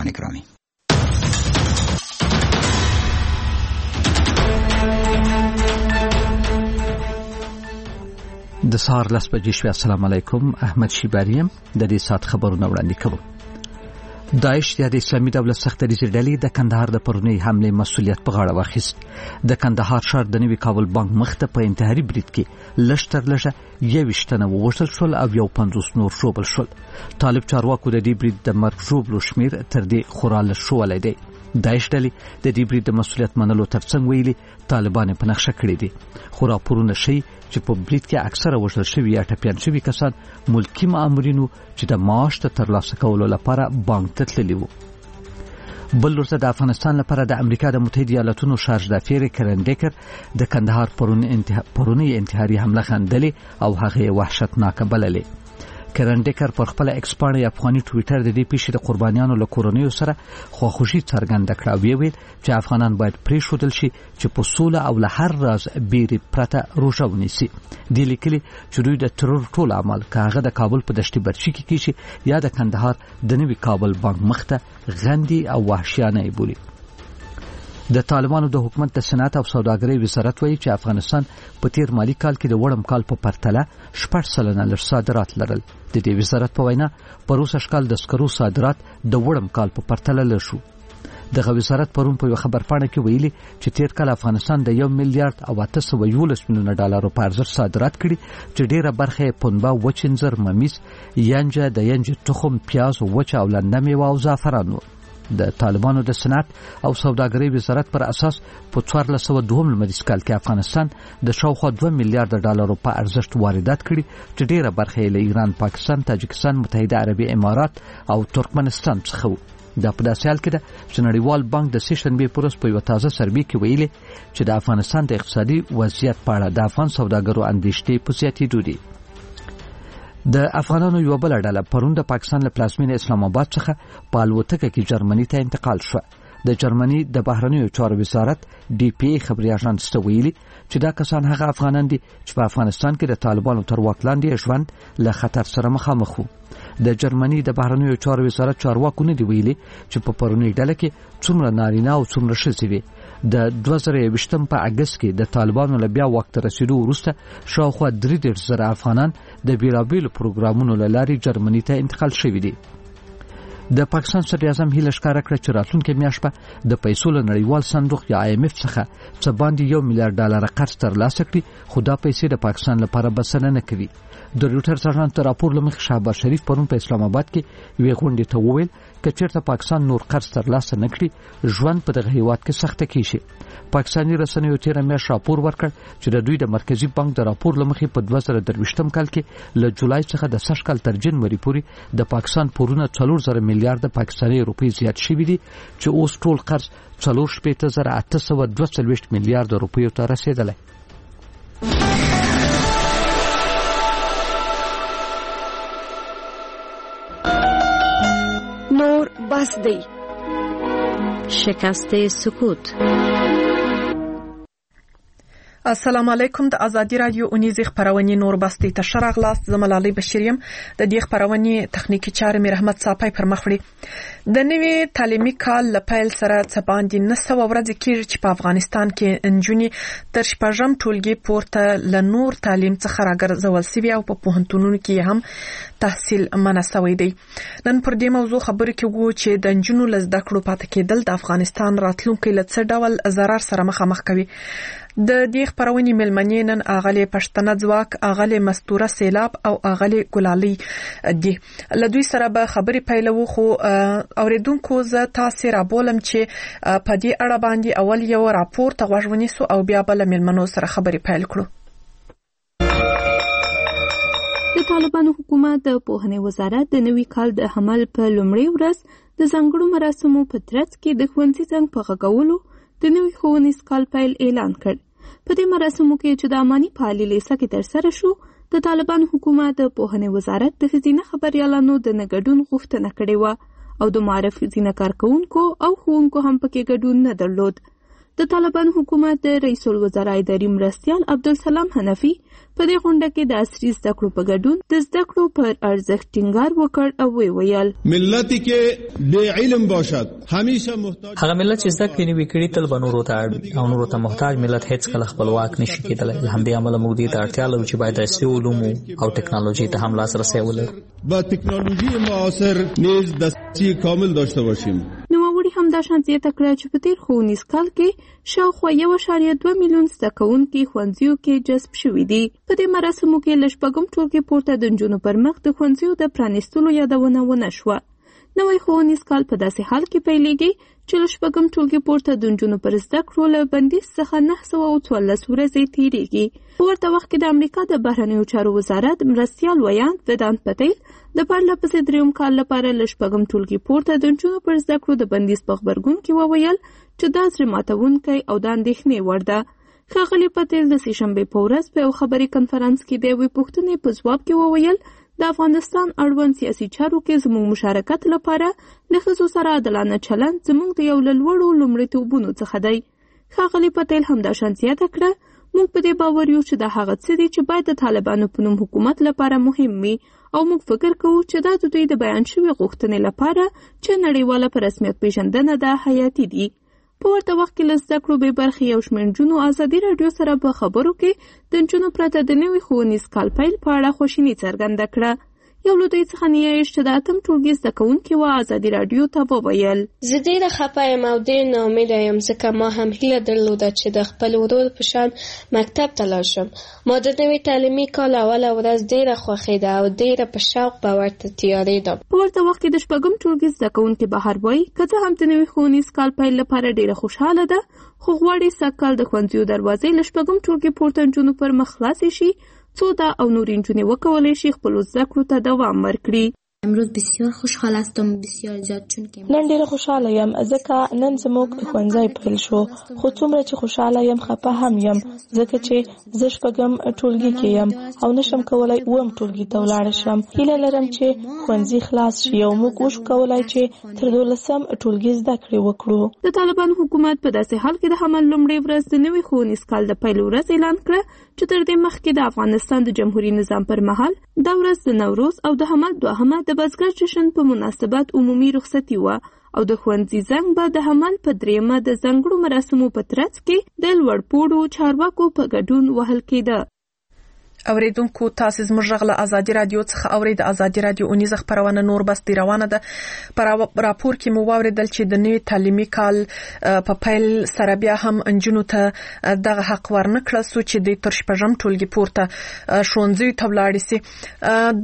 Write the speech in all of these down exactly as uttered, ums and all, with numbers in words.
شنوندگان گرامی. د سهار لس بجې شوې. السلام علیکم. احمد شیباریم د دې سات خبرونه وړاندې کوم. داعش یا د اسلامي دولت سختریزې ډلې د کندهار د پرونی حمله مسؤلیت په غاړه واخیست. د کندهار ښار د نوي کابل بانک مخته په انتحاري برید کې لږ تر لږه یوویشت تنه ووژل شول او یو پنځوس نور ژوبل شول. طالب چارواکو د دې برید د مرګ ژوبلو شمیر تر دې خورا لږ شولی دی. داعش ډلې د دې برید د مسؤلیت منلو ترڅنګ ویلي طالبان په نقشه کړی دي. خو راپورونه ښیي چې په برید کې اکثره وژل شوي یا ټپیان شوي کسان ملکي مامورینو چې د معاش د ترلاسه کولو لپاره بانک ته تللي وو. بل ورته د افغانستان لپاره د امریکا د متحده ایالاتونو شارج دافیر کرن ډیکر د کندهار پرونی انتحاري حمله خندلې او هغه وحشتناکه بللې. کرن ډیکر پر خپل ایکس باندې افغاني ټوئیټر د دې پیښې د قربانیانو له کورنیو سره خواخوږي څرګنده کړه او ویل چې افغانان باید پرېښودل شي چې په سوله او له هر راز بیرې پرته روژه ونیسي. دې لیکلي چې دوی د ترور ټول عمل که هغه د کابل په دشتي برچي کې کیږي یا د کندهار د نوي کابل بانک مخته غندي او وحشیانه یې بولي. د طالبانو د حکومت د صنعت او سوداګرۍ وزارت وایي چې افغانستان په تیر مالی کال کې د وړم کال په پرتله شپږ سلنه لږ صادرات لرل. د دې وزارت په وینا پروسه شکل د سکرو صادرات د وړم کال په پرتله لږ شو. دغه وزارت پرون په خبرپاڼه کې ویلي چې تیر کال افغانستان د یو میلیارډ او اته سوه یولس میلیونه ډالرو په ارزښت صادرات کړي چې ډیره برخه یې پنبه، وچ انځر، ممیز، ینجه، د ینجې تخم، پیاز، وچه او لنده میوه او زعفران وو. د طالبانو د صنعت او سوداګرۍ وزارت پر اساس په څوارلس سوه دوه لمریز کال کې افغانستان د شاوخوا دوه میلیارډ ډالرو په ارزښت واردات کړي چې ډیره برخه یې له ایران، پاکستان، تاجکستان، متحده عربي امارات او ترکمنستان څخه وو. دا په داسې حال کې ده چې نړیوال بانک د سې شنبې په ورځ په یوه تازه سروې کې ویلي چې د افغانستان د اقتصادي وضعیت په اړه د افغان سوداګرو اندېښنې په زیاتېدو دي. د افغانانو یو بل ډله پرون د پاکستان له پلازمینې اسلام آباد څخه په الوتکه کې جرمني ته انتقال شو. د جرمني د بهرنیو چارو وزارت ډي پی ای خبري اژانس ته ویلي چې دا کسان هغه افغانان دي چې په افغانستان کې د طالبانو تر واک لاندې ژوند له خطر سره مخامخ وو. د جرمني د بهرنیو چارو وزارت چارواکو نه دی ویلي چې په پرونی ډله کې څومره نارینه او څومره ښځې وي. د دوه زره یوویشتم په اګست کې د طالبانو له بیا واک ته رسیدو وروسته شاوخوا درې دېرش زره افغانان د بیلابیلو پروګرامونو له لارې جرمني ته انتقال شوي دي. د پاکستان صدر اعظم هیله ښکاره کړه چې راتلونکې میاشت به د پیسو له نړیوال صندوق یا آی ایم اف څخه څه باندې یو میلیارډ ډالر قرض ترلاسه کړي، خو دا پیسې د پاکستان لپاره بسنه نه کوي. د رویټرز اژانس راپور له مخې شهباز شریف پرون په اسلام آباد کې یوې غونډې ته وویل که چېرته پاکستان نور قرض ترلاسه نه کړي ژوند په دغه هیواد کې سخته کیږي. پاکستاني رسنیو تېره میاشت راپور ورکړ چې د دوی د مرکزي بانک د راپور له مخې په دوه زره درویشتم کال کې له جولای څخه د سږ کال تر جنوري پورې د پاکستان پورونه څلور زره میلیارډ پاکستاني روپۍ زیات شوي دي چې اوس ټول قرض څلور شپېته زره اته سوه دوه څلوېښت میلیارډ روپیو ته رسېدلی. نور بس دی. شکست سکوت. السلام علیکم. د ازادي رادیو اونیزې خبرونه نور بستی ته شرغلاست. زملالي بشیریم د دې خبرونه تخنیکی چارې مې رحمت صاحب پر مخ وړي. د نوي تعلیمي کال لپاره سره څه باندې نسو ورځ کېږي چې په افغانستان کې انجونی تر شپږم ټولګي پورته ل نور تعلیم څخه راګرځول سوي او په پوهنتونونو کې هم تحصیل مناسوي دی. نن پر دې موضوع خبرې کوو چې د انجونو لزده کړو پاتې کېدل د افغانستان راتلونکي له څه ډول ضرر سره مخامخ کوي. د دې خبرونې ملمنې نن اغلې پښتنه ځواک، اغلې مستوره سیلاب او اغلې ګلالي دي. له دوی سره به خبرې پیلوو، خو اوریدونکو زه تاسو را بولم چې په دې اړه باندې اول یو راپور ته غوږ ونیسو او بیا بل ملمنو سره خبرې پیل کړو. د طالبانو حکومت د پوهنې وزارت د نوي کال د حمل په لومړۍ ورځ د ځانګړو مراسمو په ترڅ کې د ښوونځي څنګ په غږولو د نوي ښوونیز کال پیل اعلان کړ. په دې مراسمو کې چې د اماني فعالي لیسه کې ترسره شو، د طالبانو حکومت د پوهنې وزارت د ښځینه خبریالانو د نه ګډون غوښتنه کړې وه او د معرفي ځینه کارکوونکو او ښوونکو هم پکې ګډون نه درلود. د طالبان حکومت د رئیس الوزرا اداري مرستیال عبدالسلام حنفي په دې غونډه کې د عصري زده کړو په ګډون د زده کړو پر ارزښت ټینګار وکړ او وی ویل ملتی کې بے علم باشد همیشه محتاج هغه ملت چې زده کړې نه وي کړي تل به نورو ته اړ او نورو ته محتاج ملت هیڅ کله خپلواک نشي کېدلی. له همدې امله موږ دې ته اړتیا لرو چې باید عصري علومو او ټکنالوژي ته هم لاسرسی ولرو. با تکنولوژی معاصر نیز دسترسی کامل داشته باشیم. نوموړي هم دا شان زیاته کړه چې په تیر ښوونیز کال کې شاوخوا یو اعشاریه دوه میلیون زده کوونکي ښوونځیو کې جذب شوي دي. په دې مراسمو کې له شپږم ټولګي پورته د نجونو پر مخ د ښوونځیو د پرانیستلو یادونه ونه شوه. نوی ښوونیز کال په داسې حال کې پیلېږي چې له شپږم ټولګي پورته د نجونو پر زده کړو له بندیز څخه نهه سوه او څوارلس ورځې تېرېږي. په ورته وخت کې د امریکا د بهرنیو چارو وزارت مرستیال ویان ودانت پټیل د پرله پسې درېیم کال لپاره له شپږم ټولګي پورته د نجونو پر زده کړو د بندیز په غبرګون کې وویل چې دا زړه ماتونکی او د اندېښنې وړ ده. ښاغلي پټیل د سې شنبې په ورځ په یو خبري کنفرانس کې د یوې پوښتنې په ځواب کې وویل د افغانستان اړوند سیاسي چارو کې زموږ مشارکت لپاره له ښځو سره عادلانه چلند زموږ د یو له لوړو لومړیتوبونو څخه دی. ښاغلي پټیل همدا شان زیاته کړه موږ په دې باور یو چې دا هغه څه دي چې باید د طالبانو په نوم حکومت لپاره مهم وي او موږ فکر کوو چې دا د دوی د بیان شوي غوښتنې لپاره چې نړیواله په رسمیت پیژندنه ده حیاتي دي. په ورته وخت کې له زده کړو بې برخې یو شمېر نجونو ازادي راډیو سره په خبرو کې د نجونو پرته د نوي ښوونیز کال پیل په اړه خواشیني څرګنده کړه. یو له دوی څخه نیایش چې د اتم ټولګي زده کوونکې وه ازادي راډیو ته وویل زه ډېره خفه یم او ډېر ناامیده یم ځکه ما هم هیله درلوده چې د خپل ورور په شان مکتب ته لاړ شم. ما د نوي تعلیمي کال اوله ورځ ډېره خوښېده او ډېره په شوق به ورته تیارېدم. په ورته وخت کې د شپږم ټولګي زده کوونکې بهار وایي که څه هم د نوي ښوونیز کال پیل لپاره ډېره خوشحاله ده خو غواړي سږکال د ښوونځیو دروازې له شپږم ټولګي پورته نجونو پر مخ خلاصې شي څو دا او نورې نجونې وکولی شي خپلو زده کړو ته دوام ورکړي. امروز بسیار خوشحال هستم بسیار زیاد چون که نن ډېره خوشحاله یم ځکه نن زموږ ښوونځی پیل شو خو څومره چې خوشحاله یم خفه هم یم ځکه چې زه شپږم ټولګي کې یم او نشم کولی اووم ټولګي ته ولاړه شم. هیله لرم چې ښوونځي خلاص شي او موږ وشو کولی چې تر دولسم ټولګي زده کړې وکړو. د طالبان حکومت په داسې حال کې د حمل لومړۍ ورځ د نوي ښوونیز کال د پیل ورځ اعلان کړه چې تر دې مخکې د افغانستان د جمهوري نظام پر مهال دا ورځ د نوروز او د حمل دوهمه د بزګر جشن په مناسبت عمومي رخصتي وه او د ښوونځي زنګ به د حمل په درېیمه د ځانګړو مراسمو په ترڅ کې د لوړپوړو چارواکو په ګډون وهل کېده. اوریدونکو تاسو زموږ غږ له ازادي رادیو څخه اورئ. د ازادي رادیو اونیزه خپرونه نور بس دی روانه ده. پر راپور کې مو واوریدل چې د نوي تعلیمي کال په پیل سره بیا هم انجونو ته دغه حق ورنکړل سو چې د تر شپږم ټولګي پورته ښوونځیو ته ولاړ شي.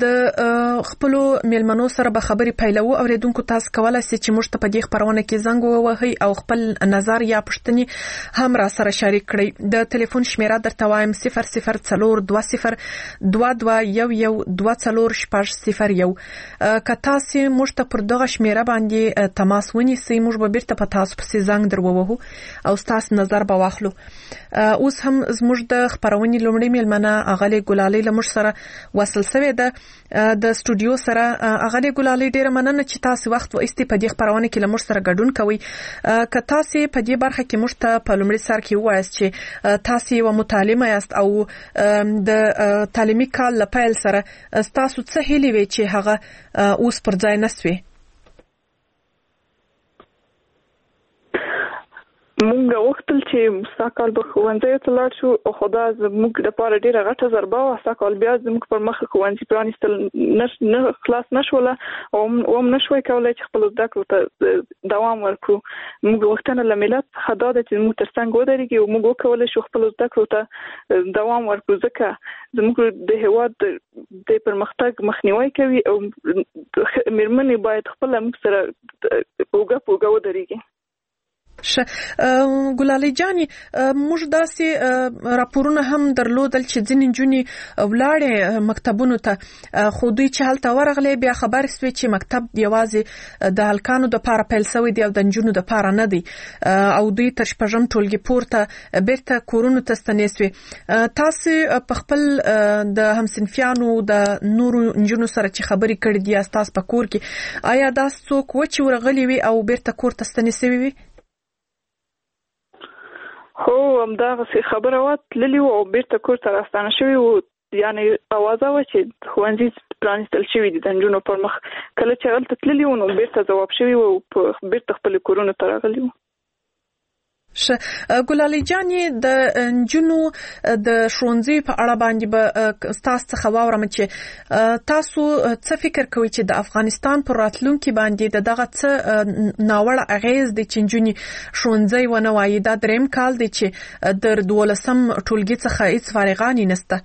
د خپلو میلمنو سره به خبرې پیلوو. اوریدونکو تاسو کولای شئ چې موږ ته په دې خپرونه کې زنګ ووهئ او خپل نظر یا پوښتنې هم را سره شریک کړئ. د ټلیفون شمیره درته وایم صفر صفر څلور دوه صفر دوه دوه یو یو دوه څلور شپږ صفر یو. که تاسو موږ ته پر دغه شمیره باندې تماس ونیسئ موږ به بیرته په تاسو پسې زنګ درووهو او تاسو نظر به واخلو. اوس هم زموږ د خپرونې لومړی میلمنه اغلې ګلالۍ له موږ سره وصل شوې ده د استودیو سره. اغلې ګلالۍ ډېره مننه چې تاسو وخت وایستئ په دې خپرونه کې له موږ سره ګډون کوئ. که تاسو په دې برخه کې موږ ته په لومړي سر کې ووایاست چې تاسو یو متعلمه یاست او د تعلیمي کال له پیل سره ستاسو څه هیلې وي چې هغه اوس پر ځای نسوي؟ مونږ غوښتل چې ساکال به ښوونځیو ته لاړ شو او خو دا زموږ لپاره ډېره غټه ضربه وه. ساکال بیا زموږ پر مخ ښوونځي پرانیستل نه خلاص نه شوله او هم نه شوی کولی چې خپلو زده کړو ته دوام ورکړو. موږ غوښتنه له ملت څخه دا ده چې زموږ تر څنګ ودرېږي او موږ وکولی شو خپلو زده کړو ته دوام ورکړو ځکه زموږ د هېواد د پرمختګ مخنیوی کوي او مېرمنې باید خپله موږ سره اوږه په اوږه ودرېږي. ش ګلالۍ جانې موږ داسې راپورونه هم درلودل چې ځینې نجونې ولاړې مکتبونو ته خو دوی چې هلته ورغلې بیا خبر سوې چې مکتب یوازې د هلکانو دپاره پیل سوی دی او د نجونو دپاره نه دی او دوی تر شپږم ټولګي پورته بیرته کورونو ته ستنې سوې. تاسو په خپل د همصنفیانو د نورو نجونو سره چې خبرې کړې دي ستاسو په کور کې آیا داسې څوک و چې ورغلي وي او بیرته کور ته ستنې سوي وي؟ خو همدغسې خبره وه تللي وو او بیرته کور ته راستانه شوي وو، یعنې اوازه وه چې ښوونځي پرانیستل شوي دي د نجونو پر مخ. کله چې هلته تللي وو نو بیرته ځواب شوي وو او بیرته خپلې کورونو ته راغلي وو. شه ګلالۍ جانې د نجونو د ښوونځي په اړه باندې به ستاسو څخه واورم چې تاسو څه فکر کوئ چې د افغانستان پر راتلونکي باندې د دغه څه ناوړه اغیز د چې نجونې ښوونځي ونه وایي؟ دا دریم کال دی چې د دولسم ټولګي څخه هیڅ فارغان نشته.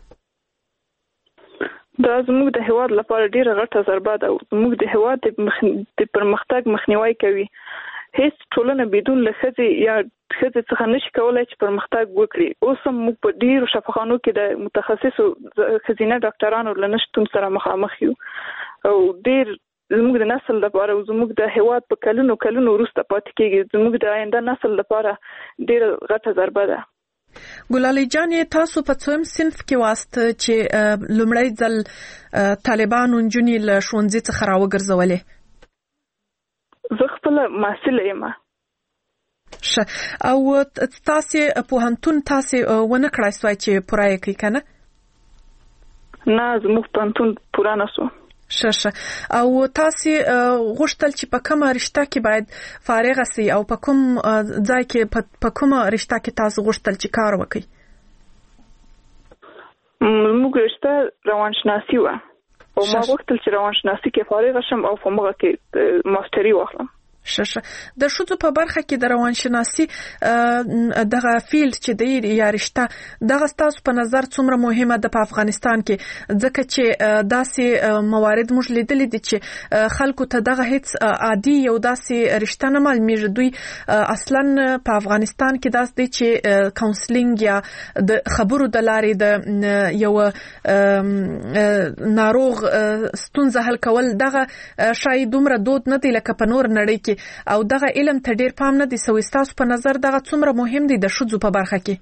دا زموږ د هېواد لپاره ډېره غټه ضربه ده او زموږ د هېواد د پرمختګ مخنیوی کوي. هیڅ ټولنه بدون له ښځې یا ښځې څخه نشي کولای چې پرمختګ وکړي. اوس هم موږ په ډېرو شفاخانو کې د متخصصو ښځینه ډاکټرانو له نشتون سره مخامخ یو او ډېر زموږ د نسل لپاره او زموږ د هېواد په کلونو کلونو وروسته پاتې کېږي. زموږ د آینده نسل لپاره ډېره غټه ضربه ده. ګلالۍ جانې تاسو په څوم صنف کې واست چې لومړی ځل طالبانو نجونې له ښوونځي څخه راوګرځولې؟ زه خپله محصله یم. ښه، او تاسې پوهنتون تاسې ونه کړای سوای چې پوره یې کړئ که نه؟ نه، زموږ پوهنتون پوره نه سو. ښه ښه، او تاسې غوښتل چې په کومه رشته کې باید فارغه سئ او په کوم ځای کې په کومه رشته کې تاسو غوښتل چې کار وکړئ؟ زموږ رشته روانشناسي وه او ما غوښتل چې روانشناسي کې فارغه شم او په مغه کې ماستري واخلم. ښه ښه، د ښځو په برخه کې د روانشناسي دغه فیلډ چې دی یا رشته دغه ستاسو په نظر څومره مهمه ده په افغانستان کې؟ ځکه چې داسې موارد موږ لیدلي دي چې خلکو ته دغه هیڅ عادي یو داسې رشته نه معلومیږي. دوی اصلا په افغانستان کې داسې دی چې کاونسلینګ یا د خبرو د لارې د یو ناروغ ستونزه حل کول دغه شاید دومره دود نه دی لکه په نور نړۍ کې، او دغه علم ته ډیر پام نه دی سوی. ستاسو په نظر دغه څومره مهم دی د ښځو په برخه کې؟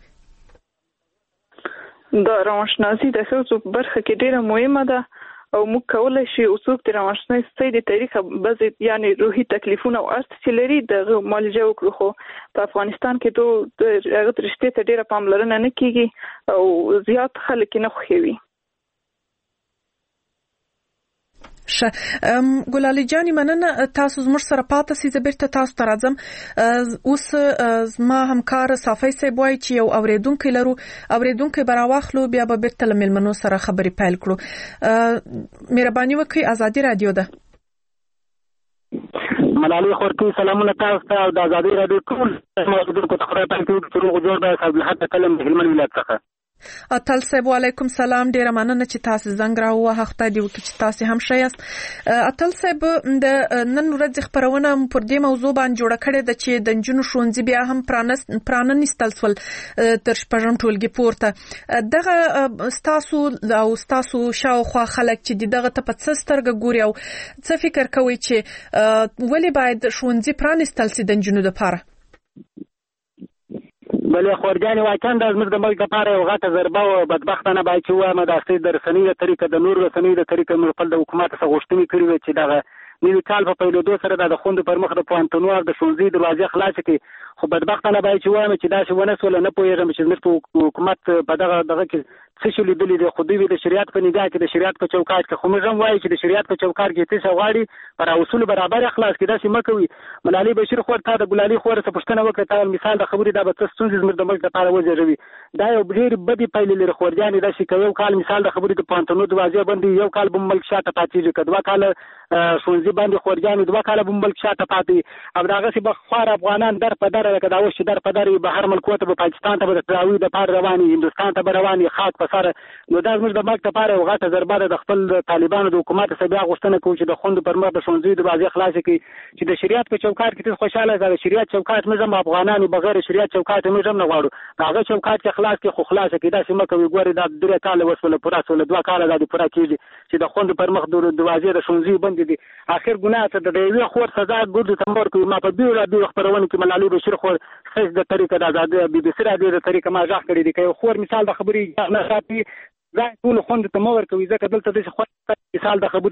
د روانشناسي د ښځو په برخه کې ډیره مهمه ده او موږ کولی شي څوک د روانشناسي د طریقه بعضې یعنی روحي تکلیفونه او ارث چې لري دغه معالجه وکړو. خو په افغانستان کې د هغه رشتې ته ډیره پاملرنه نه کیږي او زیات خلک نه خوښوي. ښه، ګلالۍ جانې مننه، تاسو زموږ سره پاتې سئ. زه بیرته تاسو ته راځم. اوس زما همکار صافی صاحب وایي چې یو اورېدونکی لرو، اورېدونکی به راواخلو بیا به بیرته له میلمنو سره خبرې پیل کړو. مهرباني وکړئ، ازادي رادیو ده. ملالۍ خورکي سلامونه تاسو ته او د ازادي رادیو ټول اورېدونکو ته خدای پاک دې روغ جوړ دی. صاحب کلم د هلمند ولایت څخه. اتل صاحب وعلیکم سلام، ډیره مننه چې تاسو زنګ راووهه. خدای دې وکړي چې تاسو هم ښه یاست. اتل صاحب د نن ورځې خبرونه پر دې موضوع باندې جوړه کړې ده چې د نجونو ښوونځي بیا هم پرانیستل سول تر شپږم ټولګي پورته. دغه ستاسو او ستاسو شاوخوا خلک چې دغه ته په څه سترګه ګوري او څه فکر کوي چې ولې باید ښوونځي پرانیستل سي د نجونو لپاره؟ بلې خورجانې واقعا دا زموږ د ملک لپاره یو غټه ضربه او بدبختانه باید چې ووایم د هغې د رسنیو د طریقه د نورو رسنیو د طریقه موږ خپل د حکومت څخه غوښتنې کړې وې چې دغه نوي کال په پیلېدو سره دا د خوندو پر مخ د پوهنتونو او د ښوونځي دروازې خلاصې کړي. خو بدبختانه باید چې ووایم چې داسې ونه سوله. نه پوهېږم چې زموږ په حکومت په دغه دغه کې څه شي لیدلي دي. خو دوی د شریعت په نګاه کې د شریعت په چوکاټ کې، خو موږ هم وایو چې د شریعت په چوکاټ کې څه شی غواړي پر اصولو برابر خلاص کړي. داسې مه کوي. ملالۍ بشیر خور تا د ګلالۍ خور څخه پوښتنه وکړه، تا مثال د خبرې دا به څه ستونزې زموږ د ملک لپاره وزېږوي. دا یو ډېرې بدې پایلې لري خورجانې. داسې که یو کال مثال د خبرې د پوهنتونو دروازې بندې، یو کال به ملک شاته پاتېږي. که دوه کاله ښوونځي باندې خورجانې دوه کاله به ملک شاته پاتې او د هغسې به خوار افغانان در په دره لکه دا اوس چې در په دره بهر ملکو ته به پاکستان ته به د تراویح دپاره روان وي، هندوستان ته به روان وي خاک په سره. نو دا زموږ د ملک لپاره یو غټه ضربه ده. د خپل طالبانو د حکومت څخه بیا غوښتنه کوو چې د خوندو پر مخ د ښوونځیو دروازې خلاصې کړي چې د شریعت په چوکاټ کې تاسو خوشحاله یاست. د شریعت چوکاټ موږ هم افغانان یو، بغیر شریعت چوکاټ موږ هم نه غواړو. د هغه چوکاټ کې خلاص کړي، خو خلاصه کړي. داسې مه کوئ. ګورئ دا درې کاله وسوله پوره سوله، دوه کاله دا دې پوره کېږي چې د خوندو پر مخ دروازې د ښوونځیو بندې دي. اخر ګناه څه ده؟ د یوې خور سزا ګردو ته مه ورکوي. ما په بېلابېلو خپرونو کې ملالۍ بشیر خور ښځ د طریقه د ازادي بي بي سي راډیو د طریقه ما غږ کړی دی. که یو خور مثال د خبرې نه ساتي ځان ټولو خوندو ته مه ورکوي، ځکه دلته داسې خوند مثال د خبرې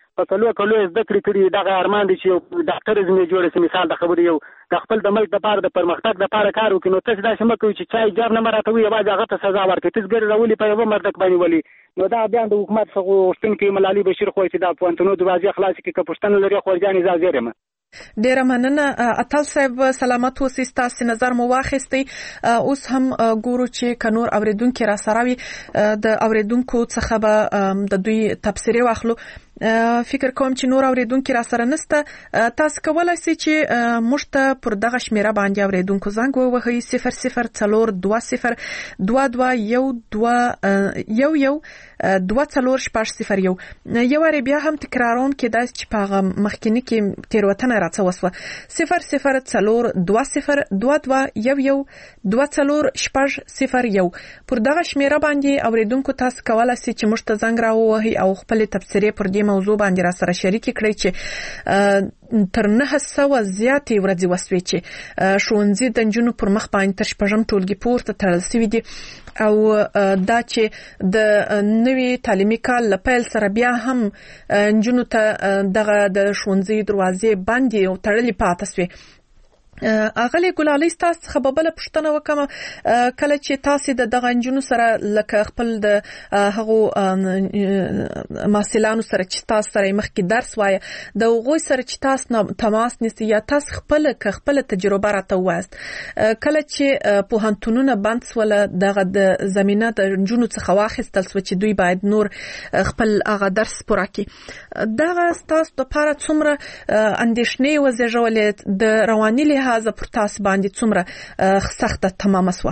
په کلو کلو زده کړې کړي دغه ارمان دي چې یو ډاکټر زموږ جوړ شي. مثال د خبرې یو د خپل د ملک لپاره د پرمختګ لپاره کار وکړي نو تاسو داسې مه کوئ چې چا ایجاب نه مراته وي یوازې هغه ته سزا ورکړي. تاسو ګرې راولي په یوه مردک باندې ولي نو دا بیا د حکومت څخه غوښتونکي ملالي بشیر خو چې دا پوهنتونو دروازې خلاصې کړي که پوښتنه لري خورجانې زه حاضر یم. ډیره مننه اتل صاحب سلامت اوسئ ستاسو نظر مو واخیستی. اوس هم ګورو چې کنور اوریدونکو را سره وي د اوریدونکو څخه به د دوی تبصره واخلو. فکر کوم چې نور اوریدونکو را سره نسته تاسو کولای شئ چې مشته پر دغه شمیره باندې اوریدونکو زنګ ووهئ صفر صفر څلور دوه صفر دوه دوه یو دوه یو یو دوه څلور شپږ صفر یو. یو ری بیا هم تکراروم کې دا چې په مخکینی کې تیروتنه راځي وسوه صفر صفر څلور دوه صفر دوه دوه یو یو دوه څلور شپږ صفر یو. پر دغه شمیره باندې اوریدونکو تاسو کولای شئ چې مشته زنګ راووهئ او خپل تبصره پر دې موضوع باندې را سره شریک کړئ چې تر نه سوه زیاتې ورځې وسوي چې ښوونځي د نجونو پر مخ باندې تر شپږم ټولګي پورته تړل شوي دي او دا چې د نوي تعلیمي کال له پیل سره بیا هم نجونو ته دغه د ښوونځي دروازې باندې او تړلې پاتې سوې. اغلی ګلالۍ تاسو څخه به بل پوښتنه وکم کله چې تاسو د دغه نجونو سره لکه خپل د هغه محصلانو سره چې تاسو سره مخکې درس وای د غوي سره چې تاسو تماس نیسئ یا تاسو خپل خپل تجربه راته وایست کله چې پوهنتونونه بند سول دغه د زمينه د نجونو څخه واخیستل سو چې دوی باید نور خپل هغه درس پوره کړي دغه تاسو لپاره څومره اندېښنې وزېږولې د رواني له هغه پر تاسو باندې څومره سخته تمامه سو؟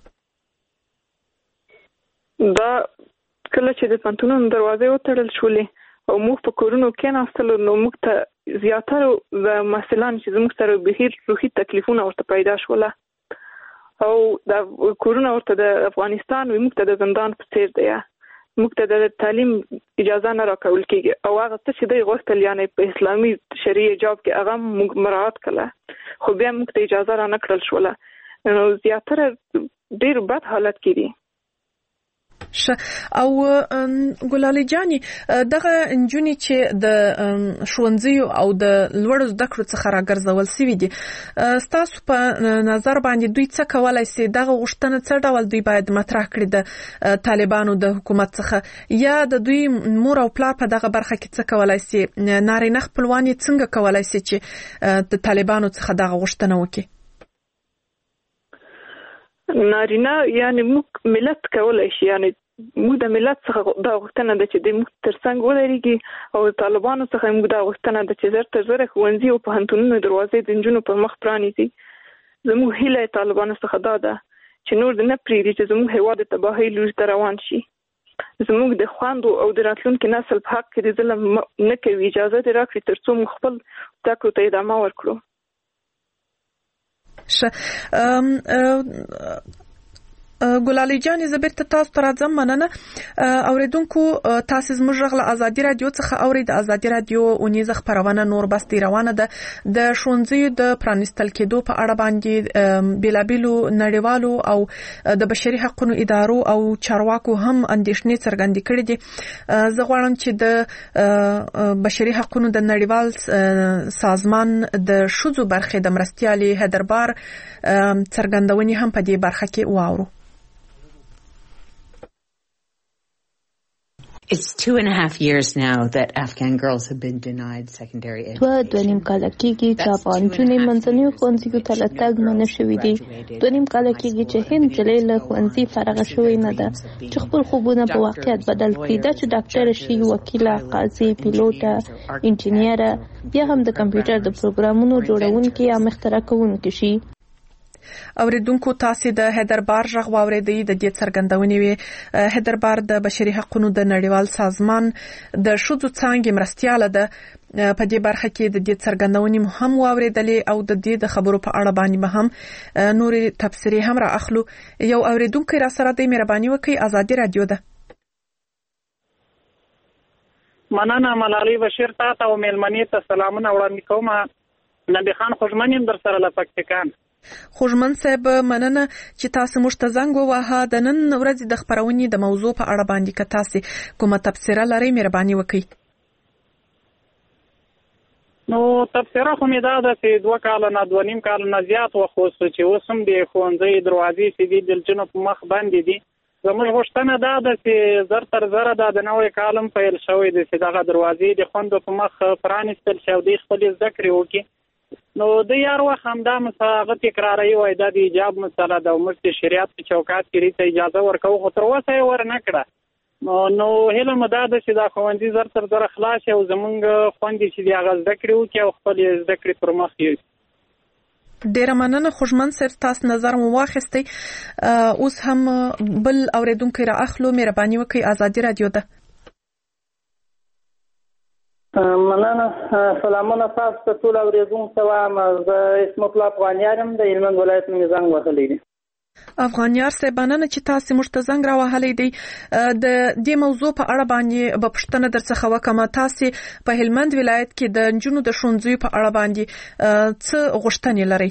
دا کله چې د پانتونونو دروازې وتړل شولې او موږ په کورونو کې ناستل نو موږ ته زیاتره د محصلان چې زموږ سره بهیر روحي تکلیفونه ورته پیدا شول او د کورونو ورته د افغانستان وي موږ ته د زندان په څیر دی موږ ته د تعلیم اجازه نه راکول کېږي او هغه څه چې د غوښتل یعنی په اسلامي شریعه حجاب کې هغه موږ مراعات کړه خو بیا موږ ته اجازه را نه کړل شوله نو زیاتره ډېر بد حالت کې دي. او ګلالۍ جاني دغه انجونی چې د ښوونځیو او د لوړو زده کړو څخه راګرځول سوي دي ستاسو په نظر باندې دوی څه کولای شي دغه غوښتنه څه ډول دوی باید مطرح کړي د طالبانو د حکومت څخه یا د دوی مور او پلار په دغه برخه کې څه کولای شي نارینه خپلوان څنګه کولای شي چې د طالبانو څخه دغه غوښتنه وکړي؟ نارینه یعنی موږ ملت کولای شي یعنی موږ د ملت څخه دا غوښتنه ده چې د موږ ترڅنګ ودرېږي او طالبانو څخه موږ دا غوښتنه ده چې زر تر زر ښوونځي او پوهنتونونو دروازې د نجونو پر مخ پرانیزي. زموږ هیله طالبانو څخه دا ده چې نور د نه پرېږدي چې زموږ هېواد د تباهۍ لوري ته روان شي. زموږ د خویندو او د راتلونکي نسل په حق کې د ظلم نه کوي اجازه دې راکړي تر څو موږ خپل زده کړو ته ادامه ورکړو. ګلالۍ جانې زه بیرته تاسو ته راځم مننه اوریدونکو تاسو زموږ غږ له ازادي رادیو څخه اورئ د ازادي رادیو اونیزه خبرونه نور بستي روانه ده د ښوونځیو د پرانیستل کېدو په اړه باندې بیلابیلو نړیوالو او د بشري حقوقو ادارو او چارواکو هم اندېښنې څرګندې کړې دي. زه غواړم چې د بشري حقوقو د نړیوال سازمان د شذو برخې د مرستيالي هدربار څرګندونې هم په دې برخه کې واورو. It's two and a half years now that Afghan girls have been denied secondary education. دوه دوه کاله کېږي چې افغان نجونې منځنیو ښوونځیو ته له تګ منع شوي دي. دوه نیم کاله کېږي چې هند نجلۍ له ښوونځي فارغه شوې نه ده چې خپل خوبونه په واقعیت بدل کړي دا چې ډاکټره شي وکیله قاضي پیلوټه انجینیره یا هم د کمپیوټر د پروګرامونو جوړونکي یا مخترع کوونکي شي. اوریدونکو تاسو د هدربار غږ واوریدئ د دې څرګندونې وی هدربار د بشري حقوقو د نړیوال سازمان د شذو څانګې مرستياله ده په دې برخه کې د دې څرګندونې هم واوریدلې او د دې د خبرو په اړه باندې به هم نور تفسیری هم را اخلو. یو اوریدونکو را سره د مهرباني وکړئ ازادي رادیو ده. مننه ملالۍ بشیر تاسو او مېلمنې ته سلامونه وړاندې کوم. نبی خان خوشمنیم در سره لپکتکان. خوشمن صاحب مننه چې تاسو موږ ته زنګ ووهه د نن ورځې د خبرونې د موضوع په اړه باندې که تاسو کومه تبصره لرئ مهرباني وکړئ. نو تفسیره خو مې دا ده چې دوه کاله نه دوه نیم کاله نه زیات وخت اوس چې اوس هم د ښوونځي دروازې چې دي د نجونو په مخ باندې دي. زموږ غوښتنه دا ده چې زر تر زره دا د نوی کال هم پیل شوی دی چې دغه دروازې د خویندو په مخ پرانیستل شي او دوی خپلې زده کړې وکړي. نو د یار وخت همدا مسله هغه تکراروي وایي دا د حجاب مسله ده او موږ د شریعت په چوکاټ کې ریته اجازه ورکوو خو تر اوسه یې ورنه کړه. نو هیله مو دا ده چې دا ښوونځي زر تر زره خلاص شي او زموږ خویندې چې دي هغه زده کړې وکړي او خپلې زده کړې پر مخ یوسي. ډیره مننه خوشمن صاحب تاسو نظر مو واخیستی. اوس هم بل اوریدونکو را اخلو مهرباني وکړئ آزادي رادیو ده. مننه سلامونه تاسو ته ټول اوریدونکو ته وایم. زه اسمت الله افغانیار یم د هلمند ولایت نه زنګ وهلی دی. افغانیار صاحب مننه چې تاسو موږ ته زنګ راوهلی دی. د دې موضوع په اړه باندې به پوښتنه درڅخه وکړم. تاسو په هلمند ولایت کې د نجونو د ښوونځیو په اړه باندې څه غوښتنې لرئ؟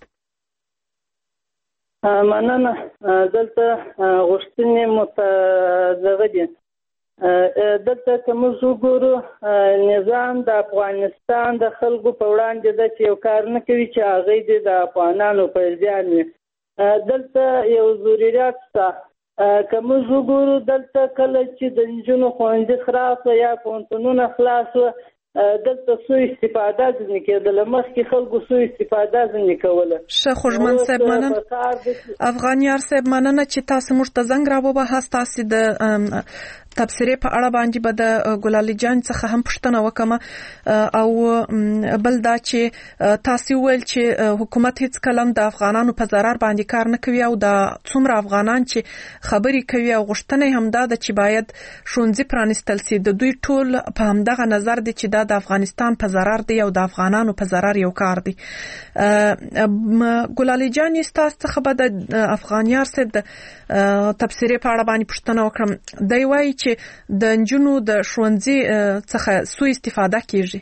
مننه. دلته غوښتنې متضغه دي. دلته که موږ وګورو نظام د افغانستان د خلکو په وړاندې ده چې یو کار نه کوي چې هغه دې د افغانانو په زیان وي. دلته یو ضرورت شته. که موږ وګورو دلته کله چې د نجونو ښوونځي خلاص یا پوهنتونونه خلاص دلته سو استفاده ځنې کېدله. مخکې خلکو سو استفاده ځنې کوله. ښه خوشمن صاحب مننه. افغانیار صاحب مننه چې تاسو موږ ته زنګ راووهاست. تاسو د تبصرې په اړه باندې به د ګلالي جان څخه هم پوښتنه وکړم او بل دا چې تاسو ویل چې حکومت هیڅ کلم د افغانانو په ضرر باندې کار نه کوي او د څومره افغانان چې خبرې کوي او غوښتنه هم دا ده چې باید ښوونځي پرانیستل شي. د دوی ټول په همدغه نظر دي چې دا د افغانستان په ضرر دی او د افغانانو په ضرر یو کار دی. ګلالي جان تاسو څخه به د افغانیار صاحب د تبصرې په اړه باندې پوښتنه وکړم. دی وایي چې د نجونو د ښوونځي څخه سوء استفاده کیږي.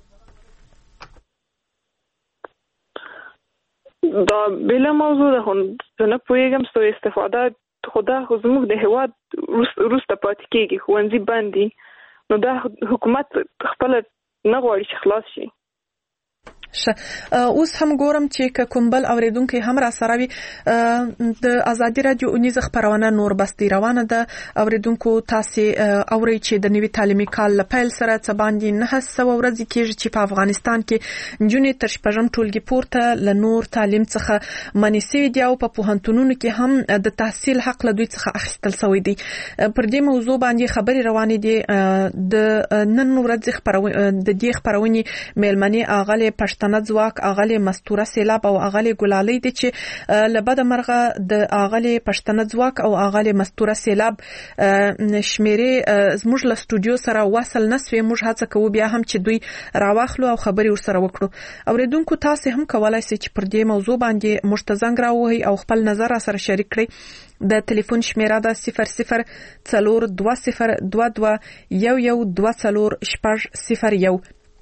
دا بله موضوع ده. زه نه پوهېږم سوء استفاده خو دا خو زموږ د هېواد وروسته پاتې کېږي. ښوونځي بند دي نو دا حکومت خپله نه غواړي چې خلاص شي. شه اوس هم ګورم چې کوم بل اوریدونکو هم را سره وي. د آزادي رادیو اونیزه خبرونه نور بستي روانه ده. اوریدونکو تاسو اوري چې د نوي تعلیمي کال لپاره سره څه باندې نه سو ورځې کېږي چې په افغانستان کې نجونې تر شپږم ټولګي پورته له نور تعلیم څخه منع شوي دي او په پوهنتونونو کې هم د تحصیل حق له دوی څخه اخیستل شوی دی. پر دې موضوع باندې خبري روانې دي. د نن ورځې خبرونه د دې خبرونې میلمنې اغله پښتنه ځواک اغله مستوره سیلاب او اغله ګلالي دي چې لبد مرغه د اغله پښتنه ځواک او اغله مستوره سیلاب شمیرې زموږ له سټوډیو سره وصل نسوي. موږ هڅه کوو بیا هم چې دوی راوخلو او خبري ورسره وکړو. اوریدونکو تاسو هم کولای شئ چې پر دې موضوع باندې مشتزنګ راوهي او خپل نظر سره شریک کړئ. د ټلیفون شمیره ده صفر صفر څلور دوه صفر دوه دوه یو یو دوه څلور شپږ صفر یو.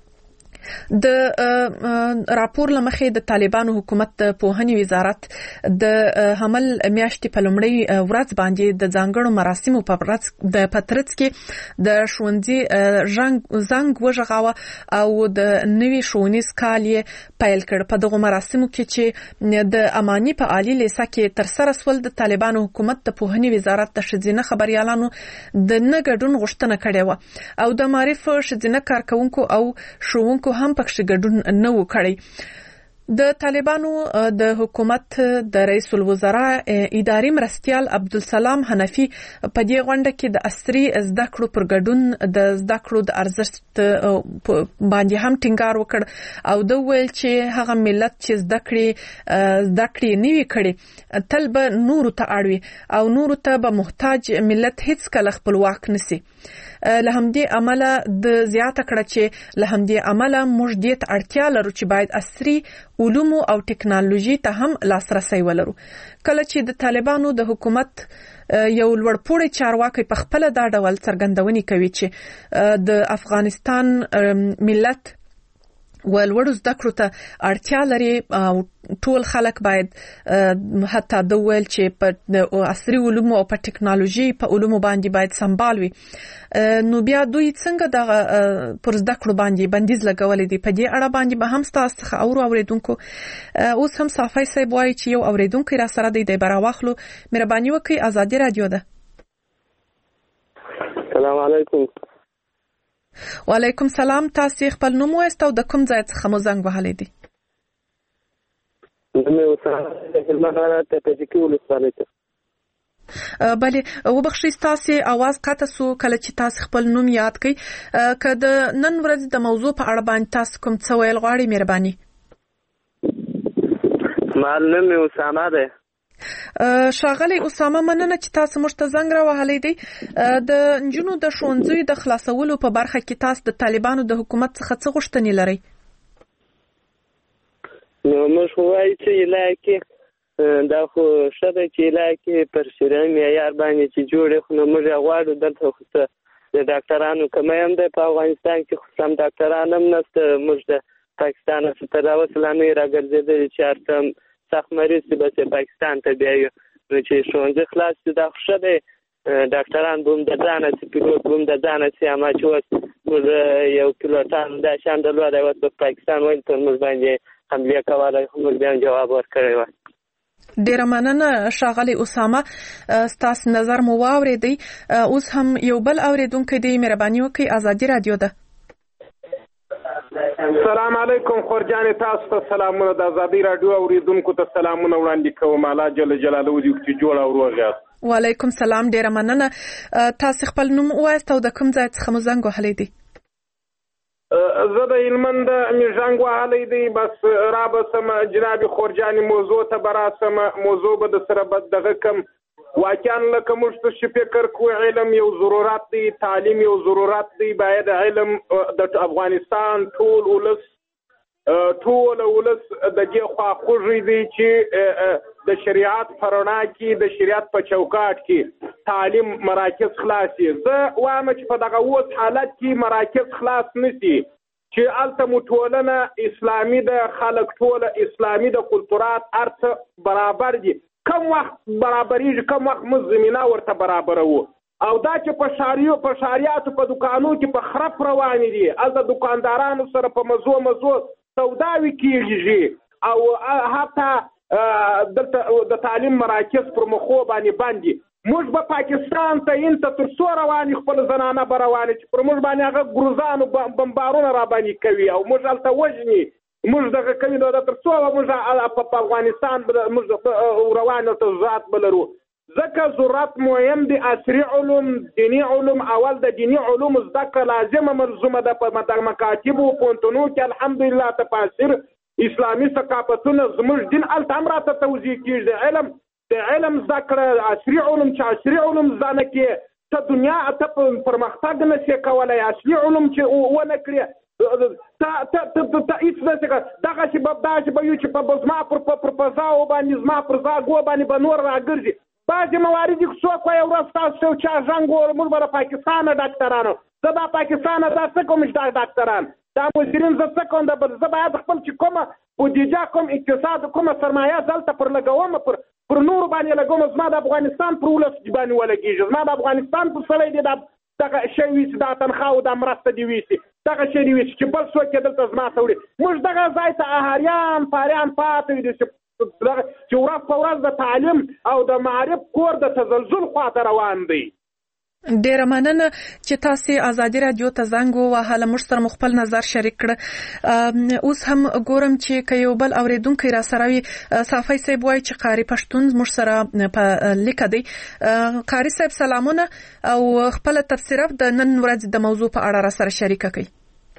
د راپور لمخې د طالبانو حکومت د پوهنې وزارت د حمل میاشتې په لومړۍ ورځ باندې د ځانګړو مراسمو په ورځ د پترڅ کې د ښوونځي ژنګ زنګ وژغاوه او د نوي ښوونیز کال یې پیل کړ. په دغه مراسمو کې چې د اماني په عالی لیسه کې تر سره سول د طالبانو حکومت د پوهنې وزارت د شذینه خبريالانو د نه ګډون غوښتنه کړې و او د معرف شذینه کارکونکو او ښوونکو هم پکښ ګډون نه و کړی. د طالبانو د حکومت د رئیس الوزرا اداري مرستيال عبدالسلام حنفي په دې غونډه کې د عصري زده کړو پر ګډون د زده کړو د ارزښت باندې هم ټینګار وکړ او د ویل چې هغه ملت چې زده کړې زده کړې نیوي کړي تل به نورو ته اړوي او نورو ته به محتاج ملت هیڅ کله خپلواک نسی. له همدې عمله د زیاته کړه چې له همدې عمله موږ دې ته اړتیا لرو چې باید عصري علوم او ټکنالوژي ته هم لاسرسي ولرو. کله چې د طالبانو د حکومت یو لوړپوړی چارواکي په خپل دا ډول څرګندونې کوي چې د افغانستان ملت ولوړو زده کړو ته اړتیا لري او ټول خلک باید حتی د ویل چې په عصري علومو او په ټکنالوژي په علومو باندې باید سمبال وي. نو بیا دوی څنګه د پر زده کړو باندې بندیز لګولې دي؟ په دې اړه باندې به هم تاسو څخه اورو اوریدونکو. اوس هم صافی صاحب وایي چې یو اوریدونکو را سره دی د براواخلو. مهرباني وکړئ، آزادي رادیو ده. السلام علیکم. وعلیکم سلام. تاسو خپل نوم وایست او د کوم ځای څخه مو زنګ وهلی دی؟ زمي وسره هلمند ته تجکی ولسوالۍ ته. بله، وبخښئ تاسو आवाज قطع سو کله چې تاسو خپل نوم یاد کړئ. که د نن ورځ د موضوع په اړه باندې تاسو کوم څه ویل غواړئ، مهرباني. معلم اسامه ده. ښاغلی اسامه، مننه چې تاسو موږ ته زنګ راوهلی دی. د نجونو د ښوونځیو د خلاصولو په برخه کې تاسو د طالبانو د حکومت څخه څه غوښتنې لرئ؟ نو موږ وایو چې علاقې دا خو ښه ده چې علاقې پر شرعي معیار باندې چې جوړې، خو نو موږ یې غواړو دلته خو څه د ډاکټرانو کمی هم دی په افغانستان کې، خو سم ډاکټران هم نشته. موږ د پاکستان څخه تر اوسه لا نه یې راګرځېدلي چې هر څه سخت مریض چې بس یې پاکستان ته بیایو. نو چې ښوونځي خلاص شي دا خو ښه دی، ډاکټران به هم د ځانه شي، پیلوټ به هم د ځانه شي. اما چې اوس موږ یو پیلوټان دا شان درلودی، اوس په پاکستان ویل پر موږ باندې حملې کولی، خو موږ بیا هم جواب ورکړی وای. ډیره مننه ښاغلی اسامه، ستاسو نظر مو واورېدی. اوس هم یو بل اوریدونکی دی، مهرباني وکړئ، آزادي رادیو ده. السلام علیکم خورجان، تاسو ته سلامونه. د آزادي رادیو اوریدونکو ته سلامونه وړاندې کوم. الله جل جلاله دې چې جوړ او روغ یاست. وعلیکم سلام، ډیره مننه. تاسو خپل نوم ووایاست او د کوم ځای څخه مو زنګ وهلی دی؟ زه د هلمند مې زنګ وهلی دی. بس رابسم جناب خورجان، موضوع ته به راسم. موضوع به د سره به دغه کم واقعا لکه موږ ته چې فکر کوو علم یو ضرورت دی، تعلیم یو ضرورت دی. باید علم د افغانستان ټول ولس ټول ولس د دې خواخوږی دی چې د شریعت په رڼا کې، د شریعت په چوکاټ کې تعلیم مراکز خلاص شي. زه وایم چې په دغه اوس حالت کې مراکز خلاص نشي، چې هلته مو ټولنه اسلامي ده، خلک ټوله اسلامي ده، کلتورات هر څه برابر دي. کم وخت برابرېږي، کم وخت موږ زمینه ورته برابروو. او دا چې په شاریو په شاریاتو په دکانو کې په خرف روانې دي، هلته دکاندارانو سره په مزو مزو سوداوي کېږي، او حتی دلته د تعلیم مراکز پر مخو باندې باندې. موږ به پاکستان ته هند ته تر څو روانې، خپل زنانه به روانې چې پر موږ باندې هغه ګروزان او بمبارونه را باندې کوي او موږ هلته وژني. موږ دغه کوي نو دا تر څو موږ په افغانستان موږ روان ته ذات بلرو. ځکه ضرورت مهم دی عصري علوم، دینی علوم. اول د دینی علوم زده کړه لازمه ملزومه ده. په مکاتب او پونتونو کې الحمدلله تفاسیر اسلامي ثقافتونه زموږ دین هلته هم راته توضیح کېږي. د علم د علم زده کړه عصري علوم چې عصري علوم زده نه کړې ته دنیا ته پرمختګ نه شي کولی. عصري علوم چې ونه کړې تا تا تا تا هیڅ نشي کولی. دغه چې به دا چې به یو چې په زما پر فضاو باندې زما پر ځاګو باندې به نور راګرځي. بعضې موارد یې څوک وایي ورځ تاسو چا زنګ ووهل موږ به د پاکستانه ډاکټرانو، زه دا پاکستانه دا څه کوم چې دا ډاکټران دا مزدورین زه څه کوم؟ دا زه باید خپل چې کومه بودیجه، کوم اقتصاد، کومه سرمایه زه هلته پر لګوم، پر پر نورو باندې لګوم. زما د افغانستان پر ولس باندې ولګېږي. زما د افغانستان پر سړی دی دا دغه شی ویسي، دا تنخوا او دا مرسته دې ویسي، دغه شی دې ویسي چې بل څوک یې دلته زما ته وړي. موږ دغه ځای ته اهاریان پاریان پاتې دي چې ورځ په ورځ د تعلیم او د معرف کور د تزلزل خواته روان دی. ډیره مننه چې تاسو آزادي رادیو ته زنګ ووهله، موږ سره خپل نظر شریک کړ. اوس هم ګورم چې که یو بل اوریدونکی را سره وي. صافی صاحب وایي چې قاری پښتون موږ سره په لیکه دی. قاری صاحب سلامونه او خپل تفسیره د نن ورځ د موضوع په اړه را سره شریکه کړئ.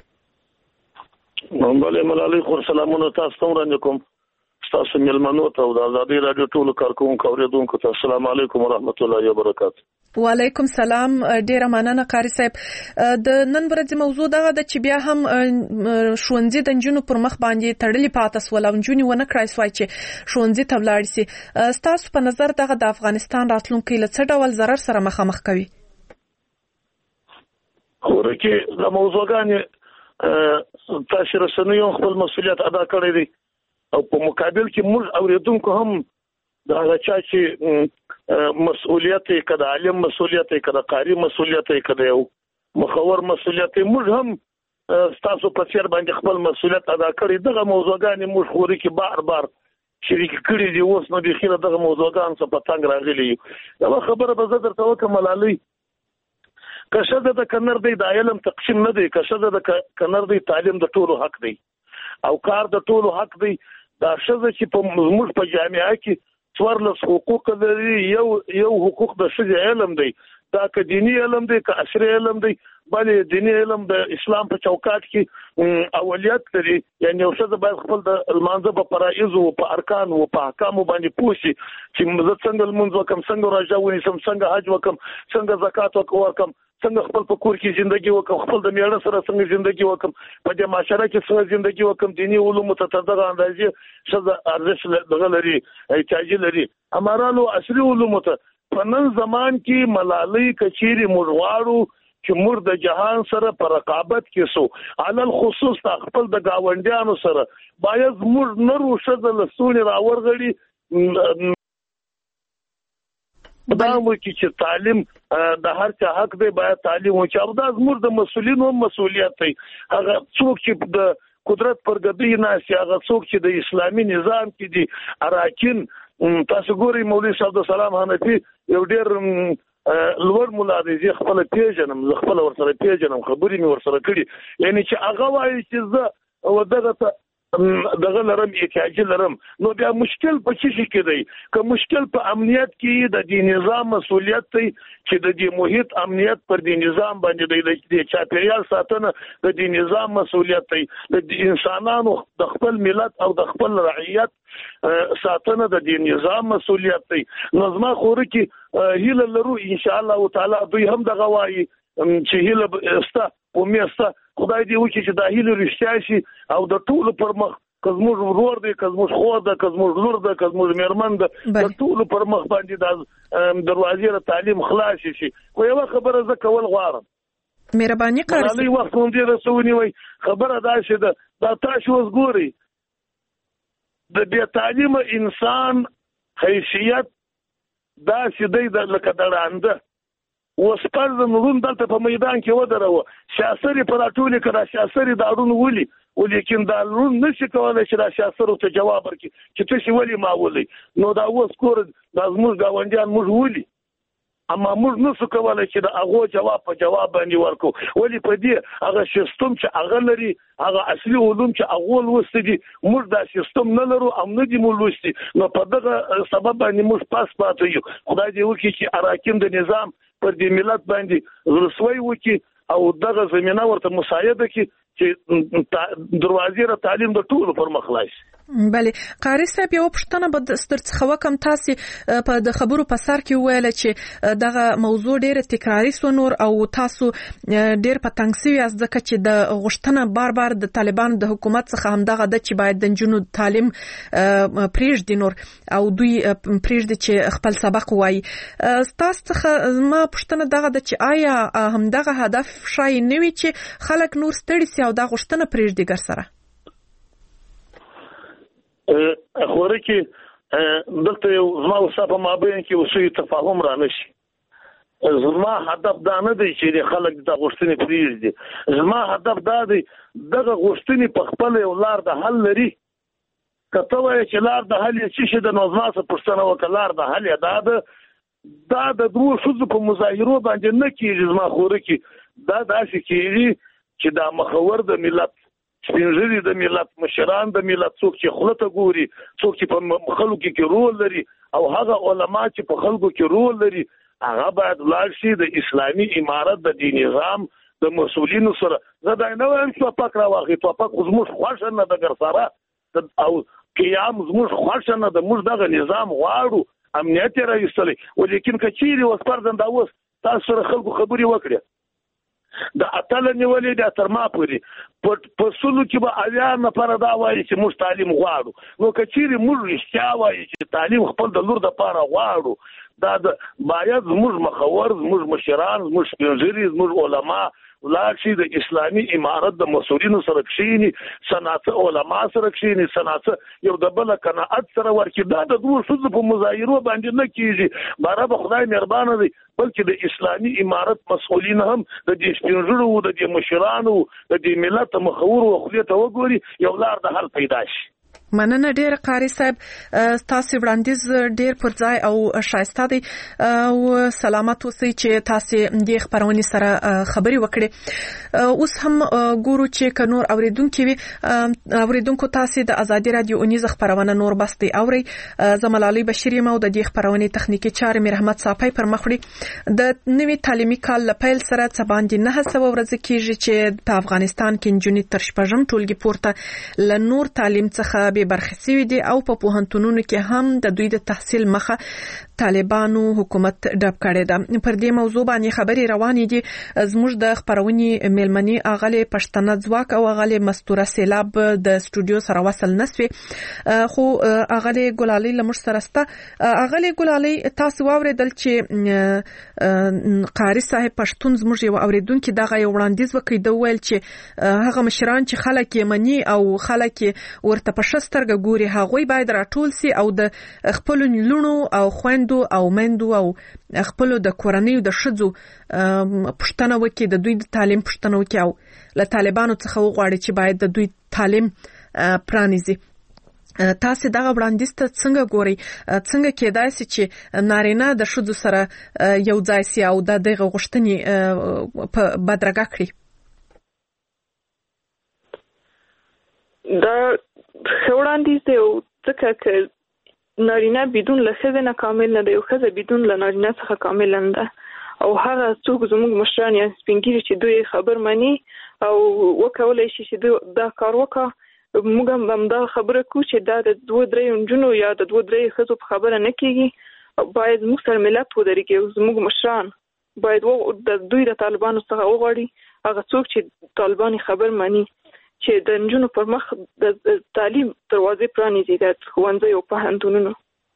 بله ملالۍ خور سلامونه تاسو ته وړاندې کوم، تاسو مېلمنو ته او د آزادي رادیو ټولو کارکوونکو اوریدونکو ته السلام علیکم ورحمت الله وبرکاته. وعلیکم سلام. ډیره مننه قاری صاحب. د نن ورځې موضوع دغه ده چې بیا هم ښوونځي د نجونو پر مخ باندې تړلي پاته سول او نجونې ونه کړای سوای چې ښوونځي ته ولاړ سي. ستاسو په نظر دغه د افغانستان راتلونکی له څه ډول ضرر سره مخامخ کوي؟ خورکې د موضوعګانې تاسو رسنیو خپل مسولیت ادا کړی دی او په مقابل کې موږ اوریدونکو هم دا چا چې مسؤلیت یې کړه عالم مسؤلیت یې کړه قاری مسؤلیت یې کړه یو مخور مسؤلیت موږ هم تاسو په څیر باندې خپل مسؤلیت ادا کړی دغه موضوعګانې موږ خوري کې بار بار شریک کړی دی اوس نو د خیره دغه موضوعګان څخه په تنګ راغلی دا خبره به زه درته وکم ملالۍ کښه د کنر دی د علم تقسیم نه دی کښه د کنر دی تعلیم د ټولو حق دی او کار د ټولو حق دی دا شزه چې په موږ په جامعه کې څوارلس حقوق لري یو یو حقوق د شذ علم دی دا که دینی علم دی که عصري علم دی بلې دینی علم د اسلام په چوکاټ کې اولیت لري یعنی یو شذ باید خپل د المانځه په فرایض او په ارکان او په احکام باندې پوښي چې مزه څنګه المنځ وکم څنګه روژه ونیسم څنګه حج وکم څنګه زکات وکم څنګه خپل په کور کې ژوندۍ وکم خپل د میړه سره څنګه ژوندۍ وکم په دې معاشره کې څنګه ژوندۍ وکم دینی علوم ته تر دغه اندازې شذ ارزښت دغه لري احتیاج لري امرالو عصري علوم ته په نن زمان کې ملالۍ کچيري مرواړو چې مر د جهان سره په رقابت کې سو علل خصوص خپل د گاونډیانو سره باید مر نرو شذ لسونی راورغړي دا مو چې تعلیم د هر چا حق دی باید تعلیم وکړي او دا زموږ د مسؤلینو مسؤلیت دی هغه څوک چې د قدرت پر ګدی نه سي هغه څوک چې د اسلامي نظام کې دي اراکین تاسو ګورئ مولوی صاحب السلام حنفي یو ډیر لوړ مولا دی زه خپل پیژنم زه خپل ورسره پیژنم خبرې مې ورسره کړي یعنی چې هغه وایي چې زه ودغه دغه لرم احتیاج لرم نو بیا مشکل په څه کې دی که مشکل په امنیت کې د دې نظام مسؤلیت دی چې د دې محیط امنیت پر دې نظام باندې د چاپیریال ساتنه د دې نظام مسؤلیت دی د انسانانو د خپل ملت او د خپل رعیت ساتنه د دې نظام مسؤلیت دی نظم خور کې هیله لرو ان شاء الله تعالی دوی هم دغه وایي چې هیله استا او میستا خدای دې وکړي چې د هیله رښتیا شي او د ټولو پر مخ کزموږ ورور دی کزموږ خور ده کزموږ لور ده کزموږ میرمن ده د ټولو پر مخ باندې د دروازې ر تعلیم خلاص شي خو یو خبره زه کول غواړم مهرباني کوئ علي وخت مونږ دې رسونی وای خبره دا شه ده دا تاسو اوس ګوري د بیا تعلیم انسان حیثیت دا شیدې د لکه درانده وسپر د نورون دلته په میدان کې ودرو سیاسي پر ټولې کړه سیاسي د اړون ولي ولیکن دا لون نشي کولای چې دا سیاسي ته جواب ورکړي چې څه ولي ما ولي نو دا اوس کور د زموږ گاونډیان موږ ولي اما موږ نشو کولای چې دا هغه جواب په جواب باندې ورکو ولي په دې هغه سیستم چې هغه لري هغه اصلي علوم چې هغه لوستي دي موږ دا سیستم نه لرو او نه دي موږ لوستي نو په دغه سبب باندې موږ پاس پاتې یو خدای دې وکړي چې اراکین د نظام پر دې ملت باندې رسوي وکړي او دغه زمينه ورته مساعده کړي چې دروازې را تعلیم د ټولو پر مخ خلاص بله قاری صاحب یو پښتنه به ستر څخه وکم تاسو په د خبرو په سر کې ویل چې دغه موضوع ډیره تکراری سو نور او تاسو ډیر په تنګسي از ځکه چې د غشتنه بار بار د طالبان د حکومت څخه هم دغه د چې باید د جنونو تعلیم پریږدي نور او دوی پریږدي چې خپل سبق وایي تاسو څخه ما پښتنه دغه د چې آیا هم دغه هدف شای نه وي چې خلک نور ستړي سي او د غشتنه پریږدي ګر سره خوره کې دلته یو زما وسه په مابین کې وسوي تفاهم را نشي زما هدف دا نه دی چې خلک د غوښتنې پریږدي زما هدف دا دی دغه غوښتنې په خپل یو لار د حل لري کته وایي چې لار د حل چې شه د نظم څخه پښتنه وکړار د حل دا د دا د دوه شذ په مظاهرو باندې نه کیږي زما خوره کې دا داسې کیږي چې دا مخور د ملت سپینځري د ملت مشران د ملت څوک چې خلته ګوري څوک چې په خلکو کې رول لري او هغه علما چې په خلکو کې رول لري هغه باید لاړ شي د اسلامي امارت د دین نظام د مسؤلینو سره زه نه وایم چې پاک راوغی په پاک زموږ خوښ نه د ګرځاره او قیام زموږ خوښ نه د موږ دغه نظام غواړو امنیت راوستلې ولیکن کچيري وسپردن دا اوس تاسو سره خلکو خبري وکړي د اتل نیولې د ترما پوری په سلو کې به اویا نفر دا وایي چې موږ تعلیم غواړو نو کچيري موږ رښتیا وایي چې تعلیم خپل د لور د پاره غواړو دا د باید موږ مخور موږ مشران موږ سپینځري موږ علما ولاړ شي د اسلامي امارت د مسؤلینو سره کښینی، صنعت علما سره کښینی، صنعت یو د بل قناعت سره ورکړي. دا د دوه ښځو په مظاهرو باندې نه کیږي. باره به خدای مهربانه دی بلکې د اسلامي امارت مسؤلین هم د دې سپینږیرو د دې مشرانو د دې ملت مخور او خلیته وګوري، یو لار د حل پیدا شي. مننه ډیر قاری صاحب، تاسو وړاندیز ډیر پر ځای او شایسته دی او سلامت اوسئ چې تاسو د خبرونې سره خبري وکړي. اوس هم ګورو چې کنور اوریدونکو وي اوریدونکو تاسو د ازادي رادیو اونیز خبرونه نور بستي اوري. زملالي بشری مو د دې خبرونې تخنیکی چارې مې رحمت صافی پر مخړي. د نوي تعلیمي کال لپاره سره څه باندې نه هڅه ورځ کیږي چې په افغانستان کې جنونی تر شپږم ټولګي پورته ل نور تعلیم څخه برخصي دي او په پوهنتونونو کې هم د دوی د تحصیل مخه طالبانو حکومت ډب کړی ده. پر دې موضوع باندې خبري روانې دي. زموږ د خبرونې میلمنې اغلی پښتنه ځواک او اغلی مستوره سیلاب د سټوډیو سره وصل نسوي، خو اغلی ګلالي لمر سره ستا. اغلی ګلالي تاسو واوریدل چې قاری صاحب پښتون زموږ یو اوریدونکو دغه یو وړاندیز وکړي، د ویل چې هغه مشران چې خلک یې مني او خلک ورته په شسترګه ګوري هغوی باید راټول سي او د خپل لونو او خويندو او مندو او خپل د کورنۍ د شذو پښتنه وکي، د دوی د تعلیم پښتنه وکي او له طالبانو څخه وغواړي چې باید د دوی تعلیم پرانیزي. تاسو دغه وړاندیز ته څنګه ګوري؟ څنګه کېدای شي چې نارینه د شذو سره یو ځای سي او د دغه غوښتنې په بدرګه کړي؟ دا وړاندیز دی ځکه چې نارینه بدون له ښځې نه کامل نه دی او ښځه بدون له نارینه څخه کامل نه ده. او هغه څوک زموږ مشران یا سپینګیري چې دوی خبر مني او وکولای شي چې دا کار وکړي، موږ هم دا خبره کوو چې دا د دوه درې نجونو یا د دوه درې ښځو په خبره نه کېږي. باید موږ سره ملت ودرېږي، زموږ مشران باید د دوی د طالبانو څخه وغواړي هغه څوک چې طالبان خبر مني چې د نجونو پر مخ د تعلیم دروازې پرانیزي د ښوونځي او پوهنتونونو.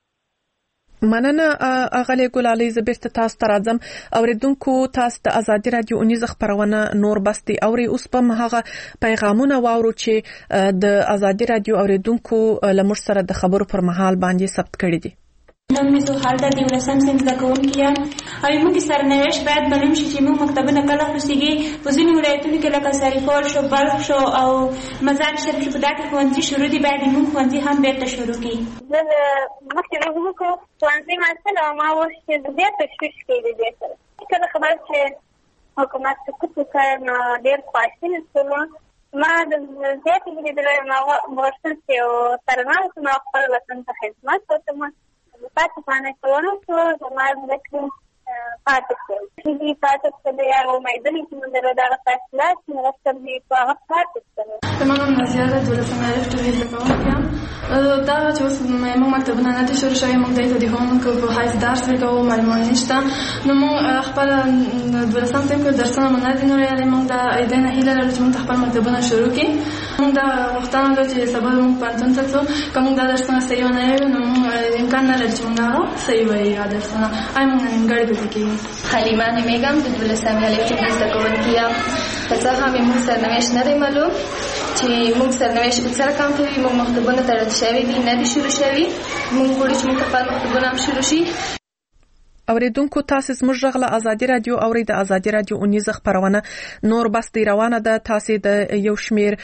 مننه اغلی ګلالي. زه بیرته تاسو ته راځم. اوریدونکو تاسو د ازادي رادیو اونیز خبرونه نور بستي اوري. اوس په هغه پیغامونه واورو چې د ازادي رادیو اوریدونکو لمر سره د خبرو پر مهال باندې ثبت کړي دي. نوم مې زوحال ده، د ولسم صنف زده کوونکې یم او زموږ سرنوشت باید معلوم شي چې موږ مکتبونه کله خوښېږي. په ځینو ولایتونو کې لکه سرپال شو، بلخ شو او مزار شریف شو، په دا کې ښوونځي شروع دي، باید زموږ ښوونځي هم بیرته شروع کړي. زه مخکې موږ وکړو ښوونځي معطل او ما اوس چې ډېر تشویش کوي د دې سره. کله خبر چې حکومت سقوط وکړ نو ډېر خواشینی شوم. ما د زیاتې لیدلی ما غوښتل چې سرنوشت ما خپل وطن ته خدمت وکړم. پاتې پانه کولو شو زما ذکر پاتې شو چې پاتې شو یا امیدونه چې موږ دغه فاصله چې مرسته دې په هغه پاتې شو. تمام زیاده ولسم عرفت ویل کوم دا چې اوس موږ مکتبونه نه دي شروع شوي، موږ دلته د هومورک په حیث درس وکړو، معلومات نشته. نو موږ خپل د ولسم ټیم کې درسونه مونږ نه دي نو یې موږ د ایدنه هیله لرو چې موږ خپل مکتبونه شروع کړو. موږ دا وختونه د چې سبا موږ پانتون ته څو کوم دا درسونه صحیح نه وي نو امکان نه لري چې موږ هغه صحیح وایي درسونه اي موږ ننګړې پته کې. حلیمه میگم د ولسم علیف چې زده کوونکی یم. پس هغه موږ سرنوشت نه دی معلوم چې موږ سرنوشت په سره کام کوي. موږ مکتبونه تړل شوي دي، نه دي شروع شوي. موږ غواړو چې موږ خپل مکتبونه هم شروع شي. اوریدونکو تاسو زموږ غږ له ازادي رادیو اوري. د ازادي رادیو اونیز خبرونه نور بس دی روانه ده. تاسو د یو شمیر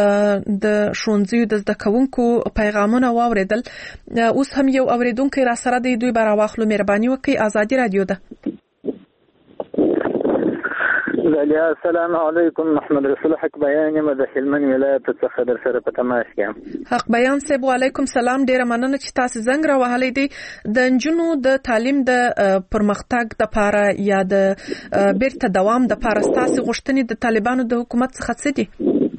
د ښوونځیو د زده کوونکو پیغامونه واوریدل. اوس هم یو اوریدونکو را سره دی، دوی بار واخلو مهرباني وکړئ. ازادي رادیو ده. السلام علیکم. محمد رسول حق بیان یم د هلمند ولایت څخه در سره په تماس کې. حق بیان صاحب وعلیکم سلام. ډیره مننه چې تاسو زنګ را وهلې دي. د نجونو د تعلیم د پرمختګ د لپاره یا د بیرته دوام د لپاره تاسو غوښتنې د طالبانو د حکومت څخه څه دي؟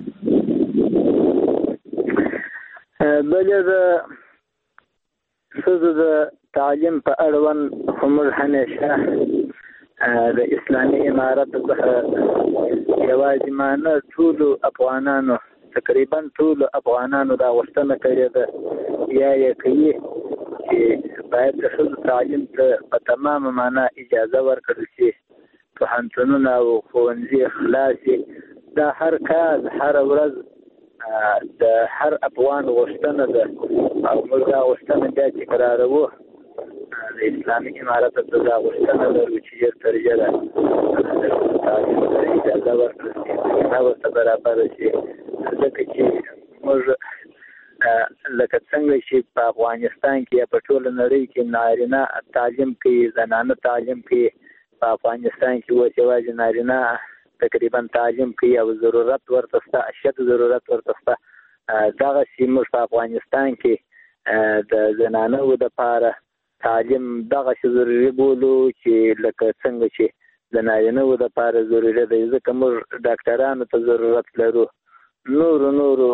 بلې د ښځو د تعلیم په اړوند موږ همیشه د اسلامي امارت څخه یوازینه ټول افغانانو تقریبا ټول افغانانو دا غوښتنه کړې ده یا یې کوي چې باید د ښځو تعلیم ته په تمامه معنا اجازه ورکړل شي. په پوهنتونونه او ښوونځي خلاصې دا هر کال هره ورځ د هر افغان غوښتنه ده او موږ دا غوښتنه بیا تکراروو. د اسلامي امارت ته دا غوښتنه لرو چې ژر تر ژره تعلیم ته اجازه ورکړل شي، زمینه ورته برابره شي، ځکه چې موږ لکه څنګه چې په افغانستان کې یا په ټوله نړۍ کې نارینه تعلیم کوي، زنانه تعلیم کوي، په افغانستان کې اوس یوازې نارینه تقریبا تعلیم کوي او ضرورت ورته شته، اشد ضرورت ورته شته. دغسې موږ په افغانستان کې د زنانو دپاره تعلیم دغسې ضروري بولو چې لکه څنګه چې د نارینهو دپاره ضروري دی، ځکه موږ ډاکټرانو ته ضرورت لرو، نورو نورو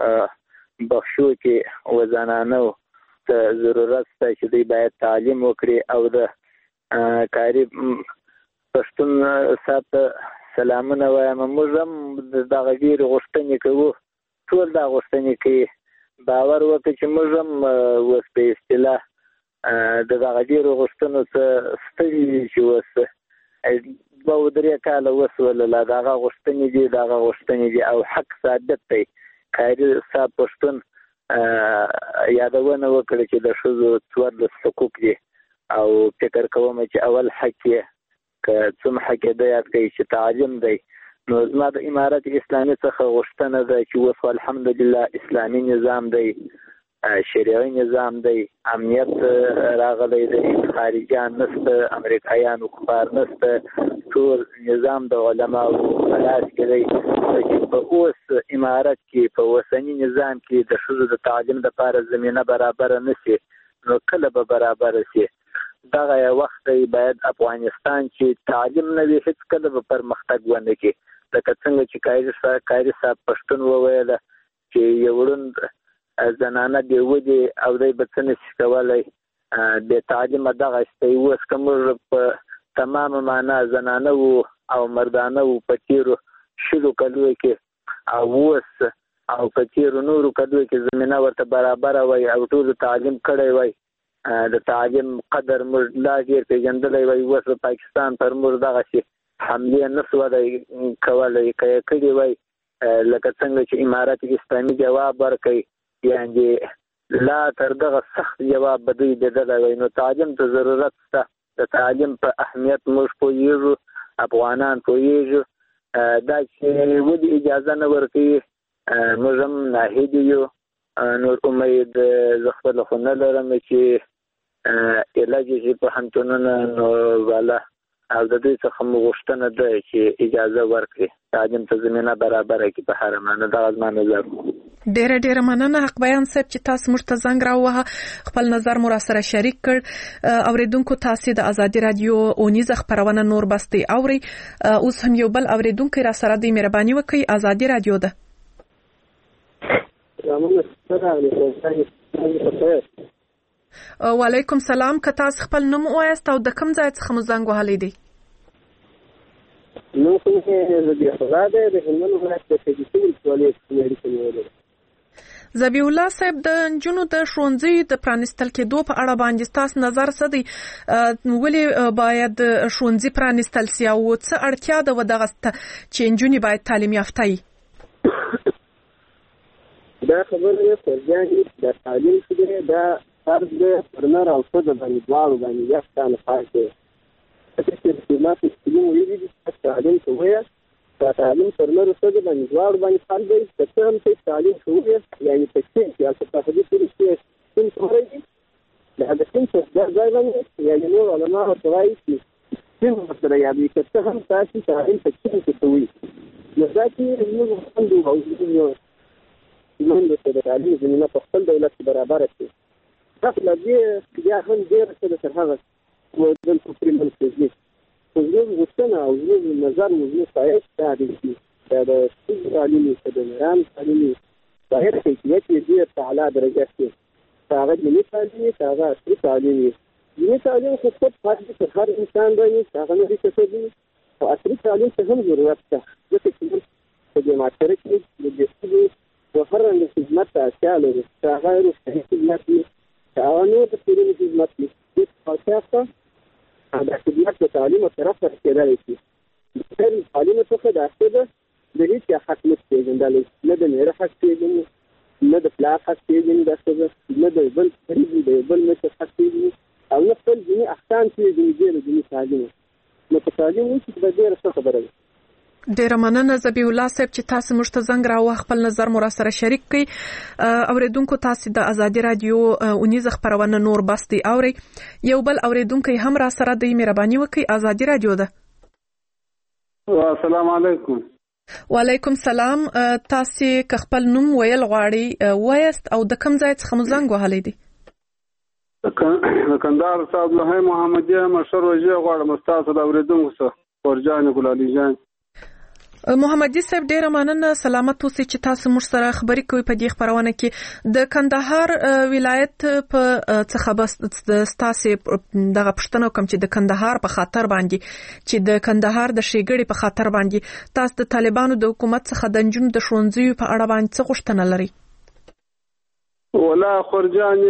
بخشو کې و زنانو ته ضرورت شته چې دوی باید تعلیم وکړي. او د کاري پښتون صاحب ته سلامونه وایم، موږ هم دغه ډېرې غوښتنې کوو، ټول دا غوښتنې کوي. باور وکړئ چې موږ هم اوس په اصطلاح د دغه ډېرو غوښتنو څه ستړي چې اوس دوه درې کاله وسوله لا دغه غوښتنې دي دغه غوښتنې دي او حق ثابت دی. کاري صاحب پښتون یادونه وکړه چې د ښځو څوارلس حقوق دي او فکر کوم چې اول حق یې که څوم حق یې ده یاد کوي چې تعلیم دی. نو زما د امارت اسلامي څخه غوښتنه ده چې اوس الحمدلله اسلامي نظام دی، شریعي نظام دی، امنیت راغلی دی، خارجیان نشته، امریکایان کفار نشته، ټول نظام د علماو په لاس کې دی. چې په اوس امارت کې په اوسني نظام کې د ښځو د تعلیم لپاره زمینه برابره نه شي، نو کله به برابره شي؟ دغه یو وخت دی باید افغانستان چې تعلیم نه وي هېڅ کله به پرمختګ ونه کړي. لکه څنګه چې کاري صاحب پښتون وویله چې یو ړوند زنانه بېوه دي او دی به څه نشي کولی، بې تعلیمه دغسې دی. اوس که موږ په تمامه معنا زنانه وو او مردانه وو په تېرو شلو کلونو کې او اوس او په تېرو نورو کلونو کې زمینه ورته برابره وای او ټولو تعلیم کړی وای، د تعلیم قدر موږ لا ډېر پېژندلی وای. اوس په پاکستان پر موږ دغسې حملې نه سولی کولی، که یې کړي وای لکه څنګه چې امارت اسلامي جواب ورکوي، یعنې لا تر دغه سخت جواب به دوی لیدلی وای. نو تعلیم ته ضرورت شته، د تعلیم په اهمیت موږ پوهېږو، افغانان پوهېږو. دا چې ولې اجازه نه ورکوي موږ هم ناهیلي یو. نور امید زه خپله خو نه لرم چې علاج شي پوهنتونونه، نو والا او د دوی څخه مو غوښتنه ده چې اجازه ورکړي، تعلیم ته زمینه برابره کړي په هره معنه. دغه زما نظر. ډیره ډیره مننه حق بیان صاحب چې تاسو موږ ته زنګ راووهه، خپل نظر مو را سره شریک کړ. اوریدونکو تاسو د ازادي رادیو اونیزه خبرونه نور بستي اوري. اوس هم یو بل اوریدونکو را سره د مهرباني وکړي. ازادي رادیو ده. وعلیکم سلام. که تاسو خپل نوم وایاست او د کوم ځای څخه مو زنګ وهلی دی؟ نو کوم چې زه د خدای د هلمند ولایت د تجسیم ولایت کې ولې زبی الله صاحب د نجونو د ښوونځي د پرانستل کېدو په اړه باندې تاسو نظر څه دی؟ ولې باید ښوونځي پرانستل سي او څه اړتیا ده و دغه چې نجونې باید تعلیم یافته وي؟ دا خبره فرجاني د تعلیم کې دا فرض ده پر نر او ښځه باندې دواړو باندې یکسانه پاتې. چې ما په تعلیم ویلي دي چې تعلیم څه وایي، دا تعلیم پر نر او ښځه باندې دواړو باندې فرض دی. که څه هم چې تعلیم څه وایي، یعنې په سین کې هلته په حدیث کې چې سین څه وایي، د هغه سین څه ځای باندې یعنې نور علما ورته وایي چې سین ورسره یادوي. که څه هم تاسو تعلیم په سین کې څه وایي، نو دا چې موږ خوندو او زموږ د تعلیم زمینه په خپل دولت کې برابره شي. داخله دې بیا هم ډېره څه ده تر هغه دلته پرې منفذي. خو زموږ غوښتنه او زموږ نظر او زموږ ښایست دا دی چې دا د ښځو تعلیم وي، که د نرانو تعلیم وي، ظاهر کیفیت یې ډېر په اعلی درجه کې، که هغه دیني تعلیم وي، که هغه عصري تعلیم وي. دیني تعلیم خو خود فرض دی پر هر انسان باندې، که هغه نوي کسب وي، خو عصري تعلیم ته هم ضرورت شته، ځکه چې موږ په دې معاشره کې د دې ښځو د هر رنګه خدمت ته اړتیا لرو، که هغه روغتیایي خدمت وي، که هغه نور د کورني خدمت وي. دې اړتیا شته د خدمت د تعلیم او طرف ته کېدلی شي. غیر تعلیم څخه دا څه د هیڅ حق نه پیژندل، نه د میړه حق پیژني، نه د پلار حق پیژني، دا څه نه د بل پریږي د بل مشر حق پیژني، او نه خپل دیني احکام پیژني د دیني تعلیم. نو په تعلیم کې د ډېر څه خبره ده. ډیره مننه ذبیح الله صاحب چې تاسو موږ ته زنګ راوړ، خپل نظر مو را سره شریک کړئ. اوریدونکو تاسو د ازادي رادیو اونیز خبرونه نور بستي اوري. یو بل اوریدونکو هم را سره د مهرباني وکړئ. ازادي رادیو ده. السلام علیکم. وعلیکم سلام. تاسو که خپل نوم ویل غواړئ وایست او د کوم ځای څخه مو زنګ وهلی دی؟ کندهار صاحب له محمدیه مشر وجه غواړم تاسو د اوریدونکو څخه ورجان ګلالي جان. محمدي صاحب ډیره مننه، سلامت اوسئ چې تاسو موږ سره خبرې کوئ په دې خبرونه کې. د کندهار ولایت په څخه بس تاسو دغه پښتنو کوم چې د کندهار په خاطر باندې چې د کندهار د شیګړې په خاطر باندې تاسو د طالبانو د حکومت څخه د نجونو د ښوونځیو په اړه باندې څه غوښتنه لرئ؟ ولا خرجان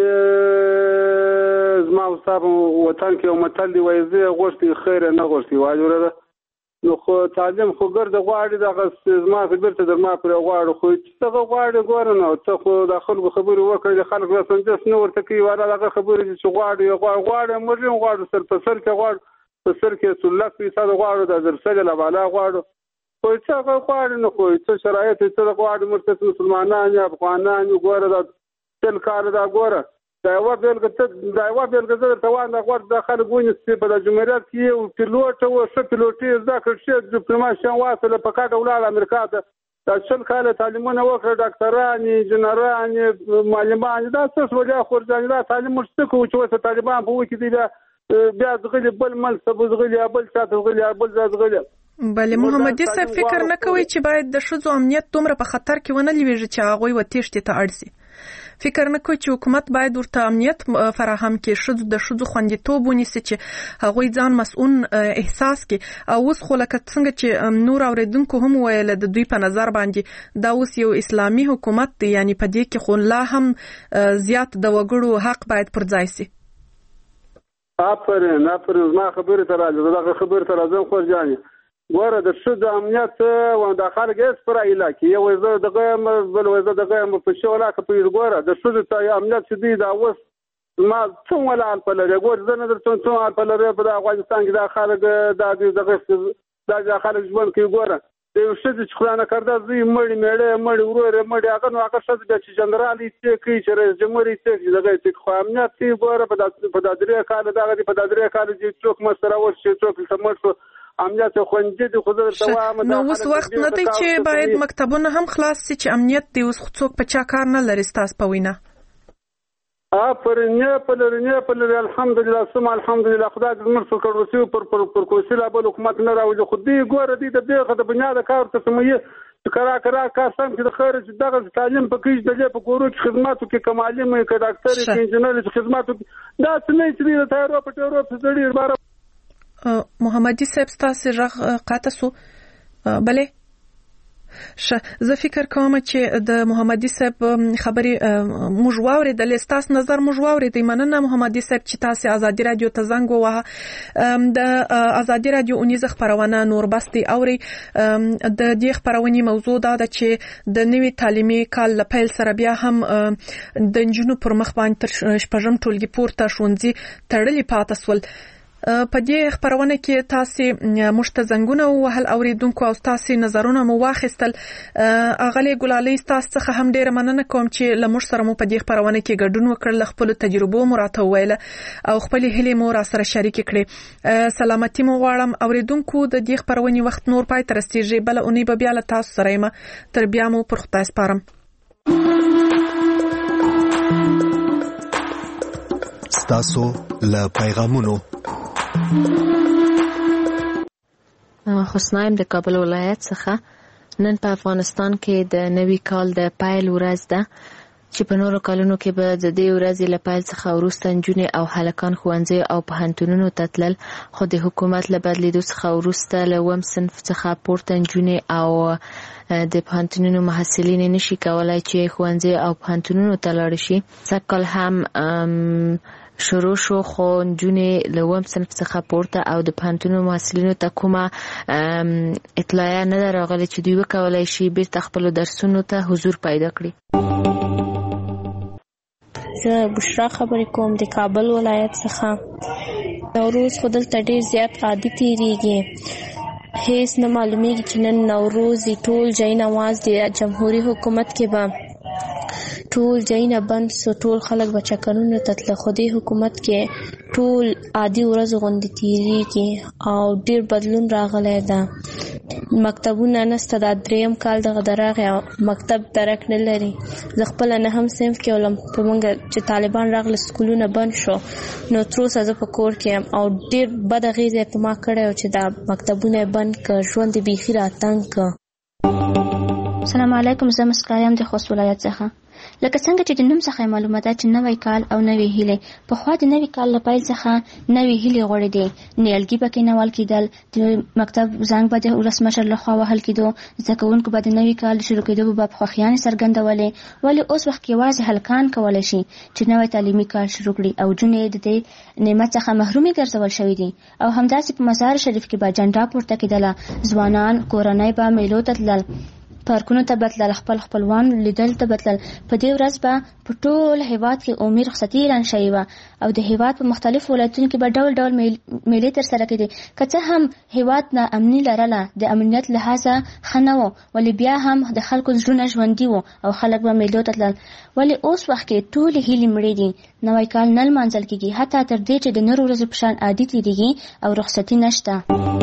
زما صاحب وطن کې یو متل دی وایي زه غوښتي خیر نه غوښتي واجوره، نو خو تعلیم خو ګرد غواړي دغه زما خبر ته درما پر غواړي، خو چې څنګه غواړي ګور نه ته خو د خلکو خبرې وکړي، خلک را سنجس نه ورته کوي، ولا دغه خبرې چې غواړي غواړي غواړي موږ غواړو سر په سر کې غواړو په سر کې سلک فیصد غواړو د درسل لا بالا غواړو، خو څنګه غواړي نو خو څه شرایط څه غواړي مرتد مسلمانان یا افغانان ګور د تل کار دا ګوره دا یو بیلګه دا یو بیلګه د توان د غوړ د خلک ونی په د جمهوریت کې یو پیلوټ او څه پیلوټي زده کړ چې ډیپلوماسي واصله په کاټ ولال امریکا ته د شل کاله تعلیمونه وکړه، ډاکټران انجنیران معلمان دا څه وجه خورځان دا تعلیم مستکو چې وسه طالبان په وکی دی بیا ځغلي بل مل سبز غلي بل چاته غلي بل ځغلي. بله محمدي صاحب فکر نه کوي چې باید د ښځو امنیت دومره په خطر کې ونه لویږي چې هغوی وتښتي ته اړ شي؟ فکر نه کوي چې حکومت باید ورته امنیت فراهم کړي، ښځو د ښځو خوندیتوب ونیسي چې هغوی ځان مسؤل احساس کړي؟ او اوس خو لکه څنګه چې نور اوریدونکو هم ویل د دوی په نظر باندې دا اوس یو اسلامي حکومت دی، یعنی په دې کې خو لا هم زیات د وګړو حق باید پر ځای شي. آفرین آفرین زما خبرې ته راځي، دغه خبرې ته راځم خو جاني ګوره د ښځو امنیت و د خلک هېڅ پر علاقې یو وزه دغه بل وزه دغه په شو علاقه په ګوره د ښځو ته امنیت چې دی دا اوس ما څوم ولا په لري ګور زنه در څوم څوم په لري په افغانستان کې دا خلک دا دغه دا خلک ژوند کوي. ګوره د یو ښځې چې خدانه کرده زوی مړي میړه مړي ورور مړي هغه نو هغه ښځه بیا چې جنرال یې کوي چې رئیس جمهور یې دغه چې خو امنیت دی ګوره په د درې کال دغه په د درې کال چې څوک مسره وش چې څوک سمټ امنیت خوندې د خو در توام نو اوس وخت نه دی چې باید مکتبونه هم خلاص شي چې امنیت دی اوس څوک په چا کار نه لري ستاسو په وینا؟ آفرین په لرنه په لري الحمدلله سم الحمدلله خدای دې موږ فکر وسیو پر پر پر کوسیلا بل حکومت نه راوځي خو دې ګوره دې د دغه د بنیاد کار ته سمې کرا کرا کاسم چې د خارج دغه تعلیم په کې د په کورو کې خدماتو کې کمالي مې کې ډاکټر کې انجنیر کې خدماتو دا څه چې د تایرو په تیرو په ځړي بار محمدي صاحب ستاسو رغ قاطع سو بله ش زه فکر کوم چې د محمدي صاحب خبرې موږ واورېدلې، ستاسو نظر موږ واورېدې. مننه محمدي صاحب چې تاسو ازادي رادیو ته زنګ ووهه. د ازادي رادیو اونیزه خبرونه نور بستي اوري. د دې خبرونې موضوع دا ده چې د نوي تعلیمي کال له پیل سره بیا هم د نجونو پر مخ باندې تر شپږم ټولګي پورته ښوونځي تړلي پاتې سول. په دې خبرونه کې تاسو مشته زنګونه وهل اوریدونکو او تاسو نظرونه مو واخیستل. اغلی ګلالي تاسو څخه هم ډیره مننه کوم چې لمر سره مو په دې خبرونه کې ګډون وکړل، خپل تجربه مو راته ویل او خپل هلي مو را سره شریک کړې. سلامتی مو غواړم اوریدونکو. د دې خبرونه وخت نور پای تر رسیږي، بل اونۍ به بیا له تاسو سره یم. تر بیا مو پر خدای سپارم. ستاسو له پیغامونو حسنایم د کابل ولایت څخه. نن په افغانستان کې د نوي کال د پیل ورځ ده چې په نورو کالونو کې به د دې ورځې له پیل څخه وروسته نجونې او هلکان ښوونځي او پوهنتونونو ته تلل، خو د حکومت له بدلیدو څخه وروسته له اووم صنف څخه پورته نجونې او د پوهنتونونو محصلین نشي کولای چې ښوونځي او پوهنتونونو ته لاړ شي. سږ کال هم شروع شو خو نجونې لوم صنف څخه پورته او د پوهنتونو محصلینو ته کومه اطلاع نه راغلي چې دوی وکولای شي بیرته خپل درسونو ته حضور پیدا کړي. زه بشرا خبرې کوم د کابل ولایت څخه. نوروز خو دلته ډېر زیات عادي تېرېږي، هیڅ نه معلومیږي چې نن نوروز دی. ټول جای نماز دی، جمهوری حکومت کې به ټول جایونه بند سو، ټول خلک به چکرونو ته تله، خو دې حکومت کې ټول عادي ورځ غوندې تېرېږي او ډېر بدلون راغلی ده. مکتبونه نسته، دا دریم کال دغه د راغی او مکتب درک نه لري. زه خپله نهم صنف کې ولم، په موږ چې طالبان راغله سکولونه بند شو، نو تر اوسه زه په کور کې یم او ډېر بد اغېز یې په ما کړی و چې دا مکتبونه یې بند کړ، ژوند یې بیخي راتنګ کړ. السلام علیکم، زه مسکا یم د خوست ولایت څخه. لکه څنګه چې د نوم څخه معلومه ده چې نوی کال او نوې هیلې، پخوا د نوي کال له پیل څخه نوې هیلې غوړېدې، نیالګي پکې نوال کېدل، د مکتب زنګ به د ولسمشر لخوا وهل کېدو، زده کوونکو به د نوي کال د شروع کېدو په باب خوښیانې څرګندولې. ولې اوس وخت کې یوازې هلکان کولی شي چې نوی تعلیمي کال شروع کړي او جونې د دې نعمت څخه محرومې ګرځول شوي دي. او همداسې په مزار شریف کې به جنډا پورته کېدله، ځوانان کورنۍ به میلو ته تلل، پارکونو ته بتلل، خپل خپلوان لیدل ته بتلل. په دې ورځ به په ټول هیواد کې عمومي رخصتي اعلان شوې وه او د هیواد په مختلفو ولایتونو کې به ډول ډول میلې ترسره کېدې. که څه هم هیواد نا امني لرله، د امنیت لحاظه ښه نه و، ولې بیا هم د خلکو زړونه ژوندي وو او خلک به میلو ته تلل. ولې اوس وخت کې ټولې هیلې مړې دي، نوی کال نه لمانځل کېږي، حتی تر دې چې د نورو ورځو په شان عادي تېرېږي او رخصتي نشته.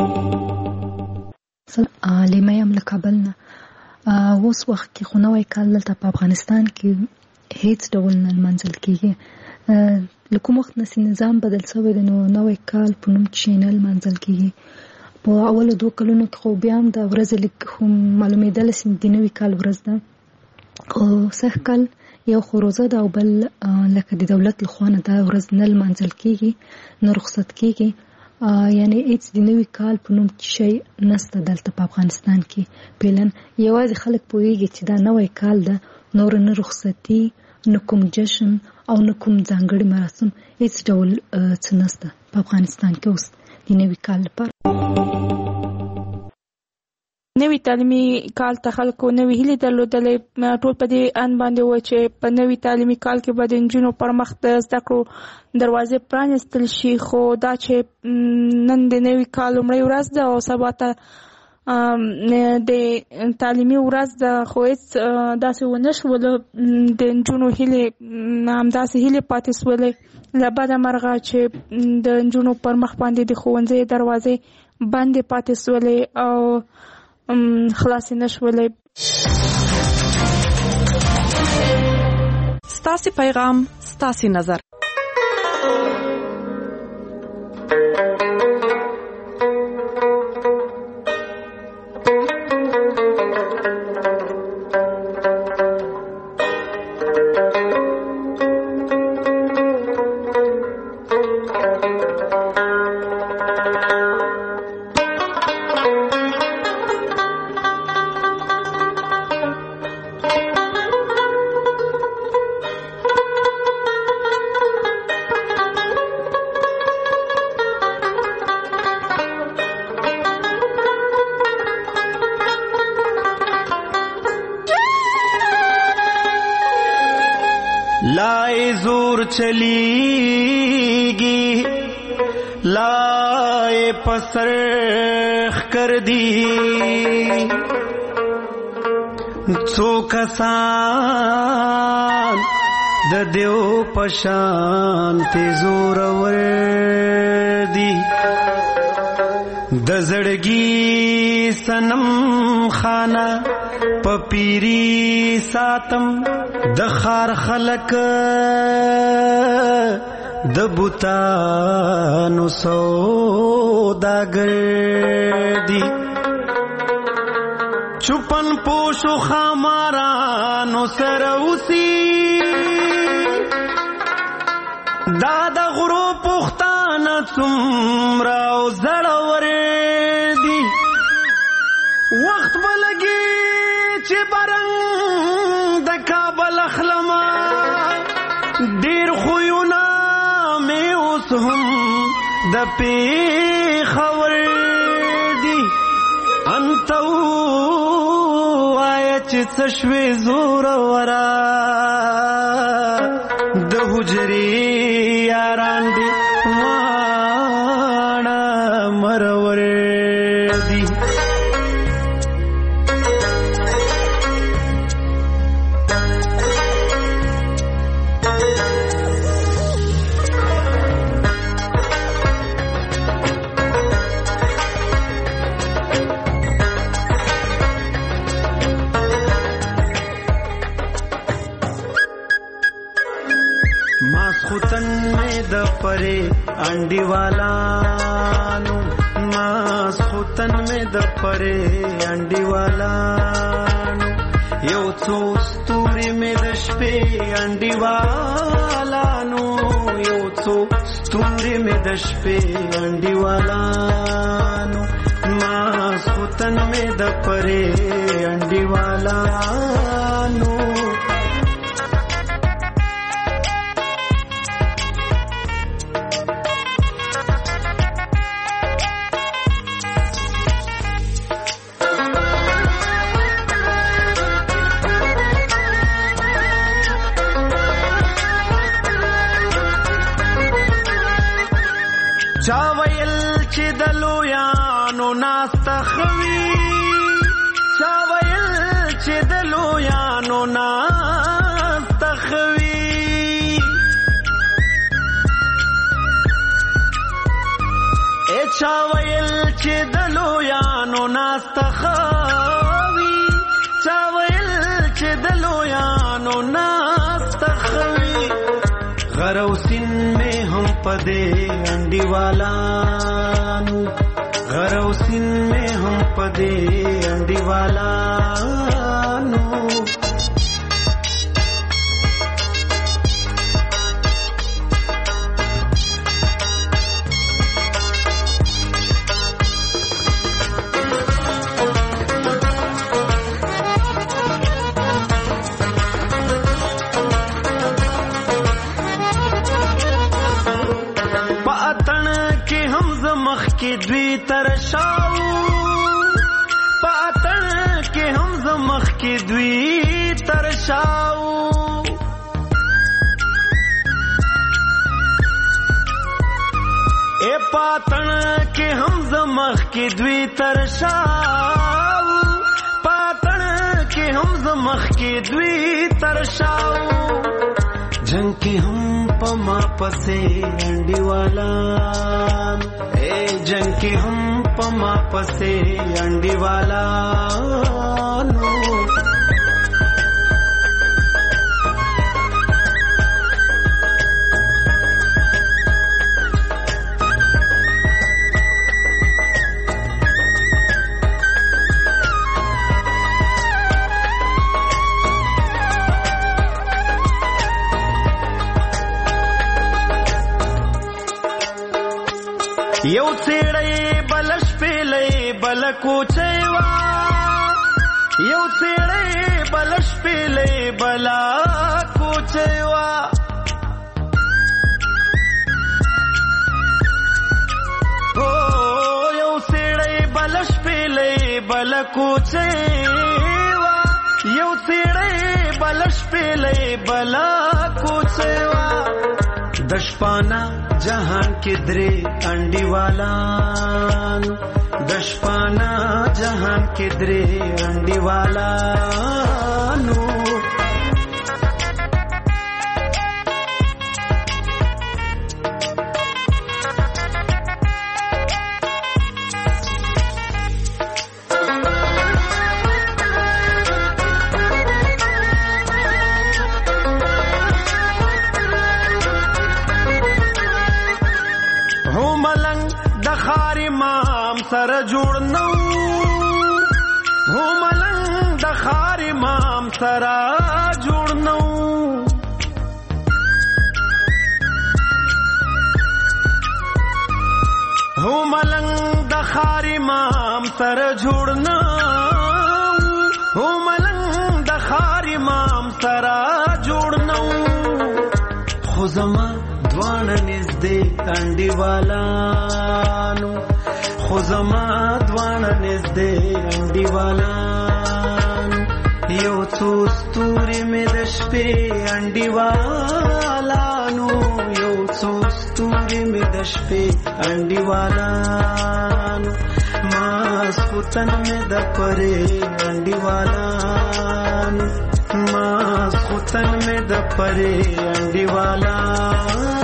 لیمه یم له کابل نه. اوس وخت کې خو نوی کال دلته په افغانستان کې هیڅ ډول نه لمانځل کېږي. له کوم وخت نه چې نظام بدل شوی دی، نو نوی کال په نوم چې نه لمانځل کېږي. په اولو دوه کلونو کې خو بیا هم دا ورځ لږ خو معلومېدله چې د نوي کال ورځ ده، خو سږ کال یو خو روزه ده او بل لکه د دولت لخوا نه دا ورځ نه لمانځل کېږي، نه رخصت کېږي. یعنی هیڅ د نوي کال په نوم شی نسته دلته په افغانستان کې. پلن یوازې خلک پوهېږي چې دا نوی کال ده، نور نه رخصتي، نه کوم جشن او نه کوم ځانګړي مراسم، هیڅ ډول څه نسته په افغانستان کې اوس د نوي کال لپاره. نوی تعلیمي کال ته خلکو نوې هیلې درلودلې. ټول په دې ان باندې و چې په نوي تعلیمي کال کې به د نجونو پر مخ د زده کړو دروازې پرانیستل شي، خو دا چې نن د نوي کال لومړۍ ورځ ده او سبا ته د تعلیمي ورځ ده، خو هېڅ داسې ونه شوله. د نجونو هیلې همداسې هیلې پاتې شولې له بده مرغه چې د نجونو پر مخ باندې د ښوونځي دروازې بندې پاتې شولې او خلاصې نشولې. ستاسې پیغام، ستاسې نظر. لائے زور چلیگی لائے پسرخ کر دی څو کسان د دیو پشان ته زور ور دی د زړګي سنم خانه پپیری ساتم د خار خلق د بوتانو سوداګر دی چپن پوشو خامارانو سروسی دا د غرو پختانه څومره زړور دی وخت بلګي چې برنګ د کابل اخلما ډیر خوونه هم د پیښور دی انت وای چې څه شوي زور ورا د حجرې یاران دی واړه مرور دی परे अंडी वाला नो मास खुतन में द परे अंडी वाला नो यो तो स्तूरी में दशपे अंडी वाला नो यो तो स्तूरी में दशपे अंडी वाला नो मास खुतन में द परे अंडी वाला नो چاویل چې د لویانو ناستخوي چاویل چې د لویانو ناستخوي ا چاویل چې د لویانو ناستخوي چاویل چې د لویانو ناستخوي غروسین میں ہم پدے انڈی والا نو غروسین میں ہم پدے انڈی والا نو की द्वी तरशाऊ पातन के हम जमख की द्वी तरशाऊ ए पातन के हम जमख की द्वी तरशाऊ पातन के हम जमख की द्वी तरशाऊ जंग के हम पमा पसे अंडी वाला ए जंग के हम पमा पसे अंडी वाला नो یو څېړې بلش پیلې بل کوچېوا یو څېړې بلش پیلې بل کوچېوا او یو څېړې بلش پیلې بل کوچېوا یو څېړې بلش پیلې بل کوچېوا دشپانا जहान के द्रे अंडी वाला दशपाना जहान के द्रे अंडी वाला नो سر جوړ نو هو ملنګ د خار امام سر جوړ نو هو ملنګ د خار امام سر جوړ نو هو ملنګ د خار امام سر جوړ نو خو زما دوانه نږدې انډیوالانو خو زما دوانه نږدې انډیوالانو یو څو ستوري مې د شپې انډیوالانو یو څو ستوري مې د شپې انډیوالانو ماسخوتن مې د پرې انډیوالانو ماسخوتن مې د پرې انډیوالانو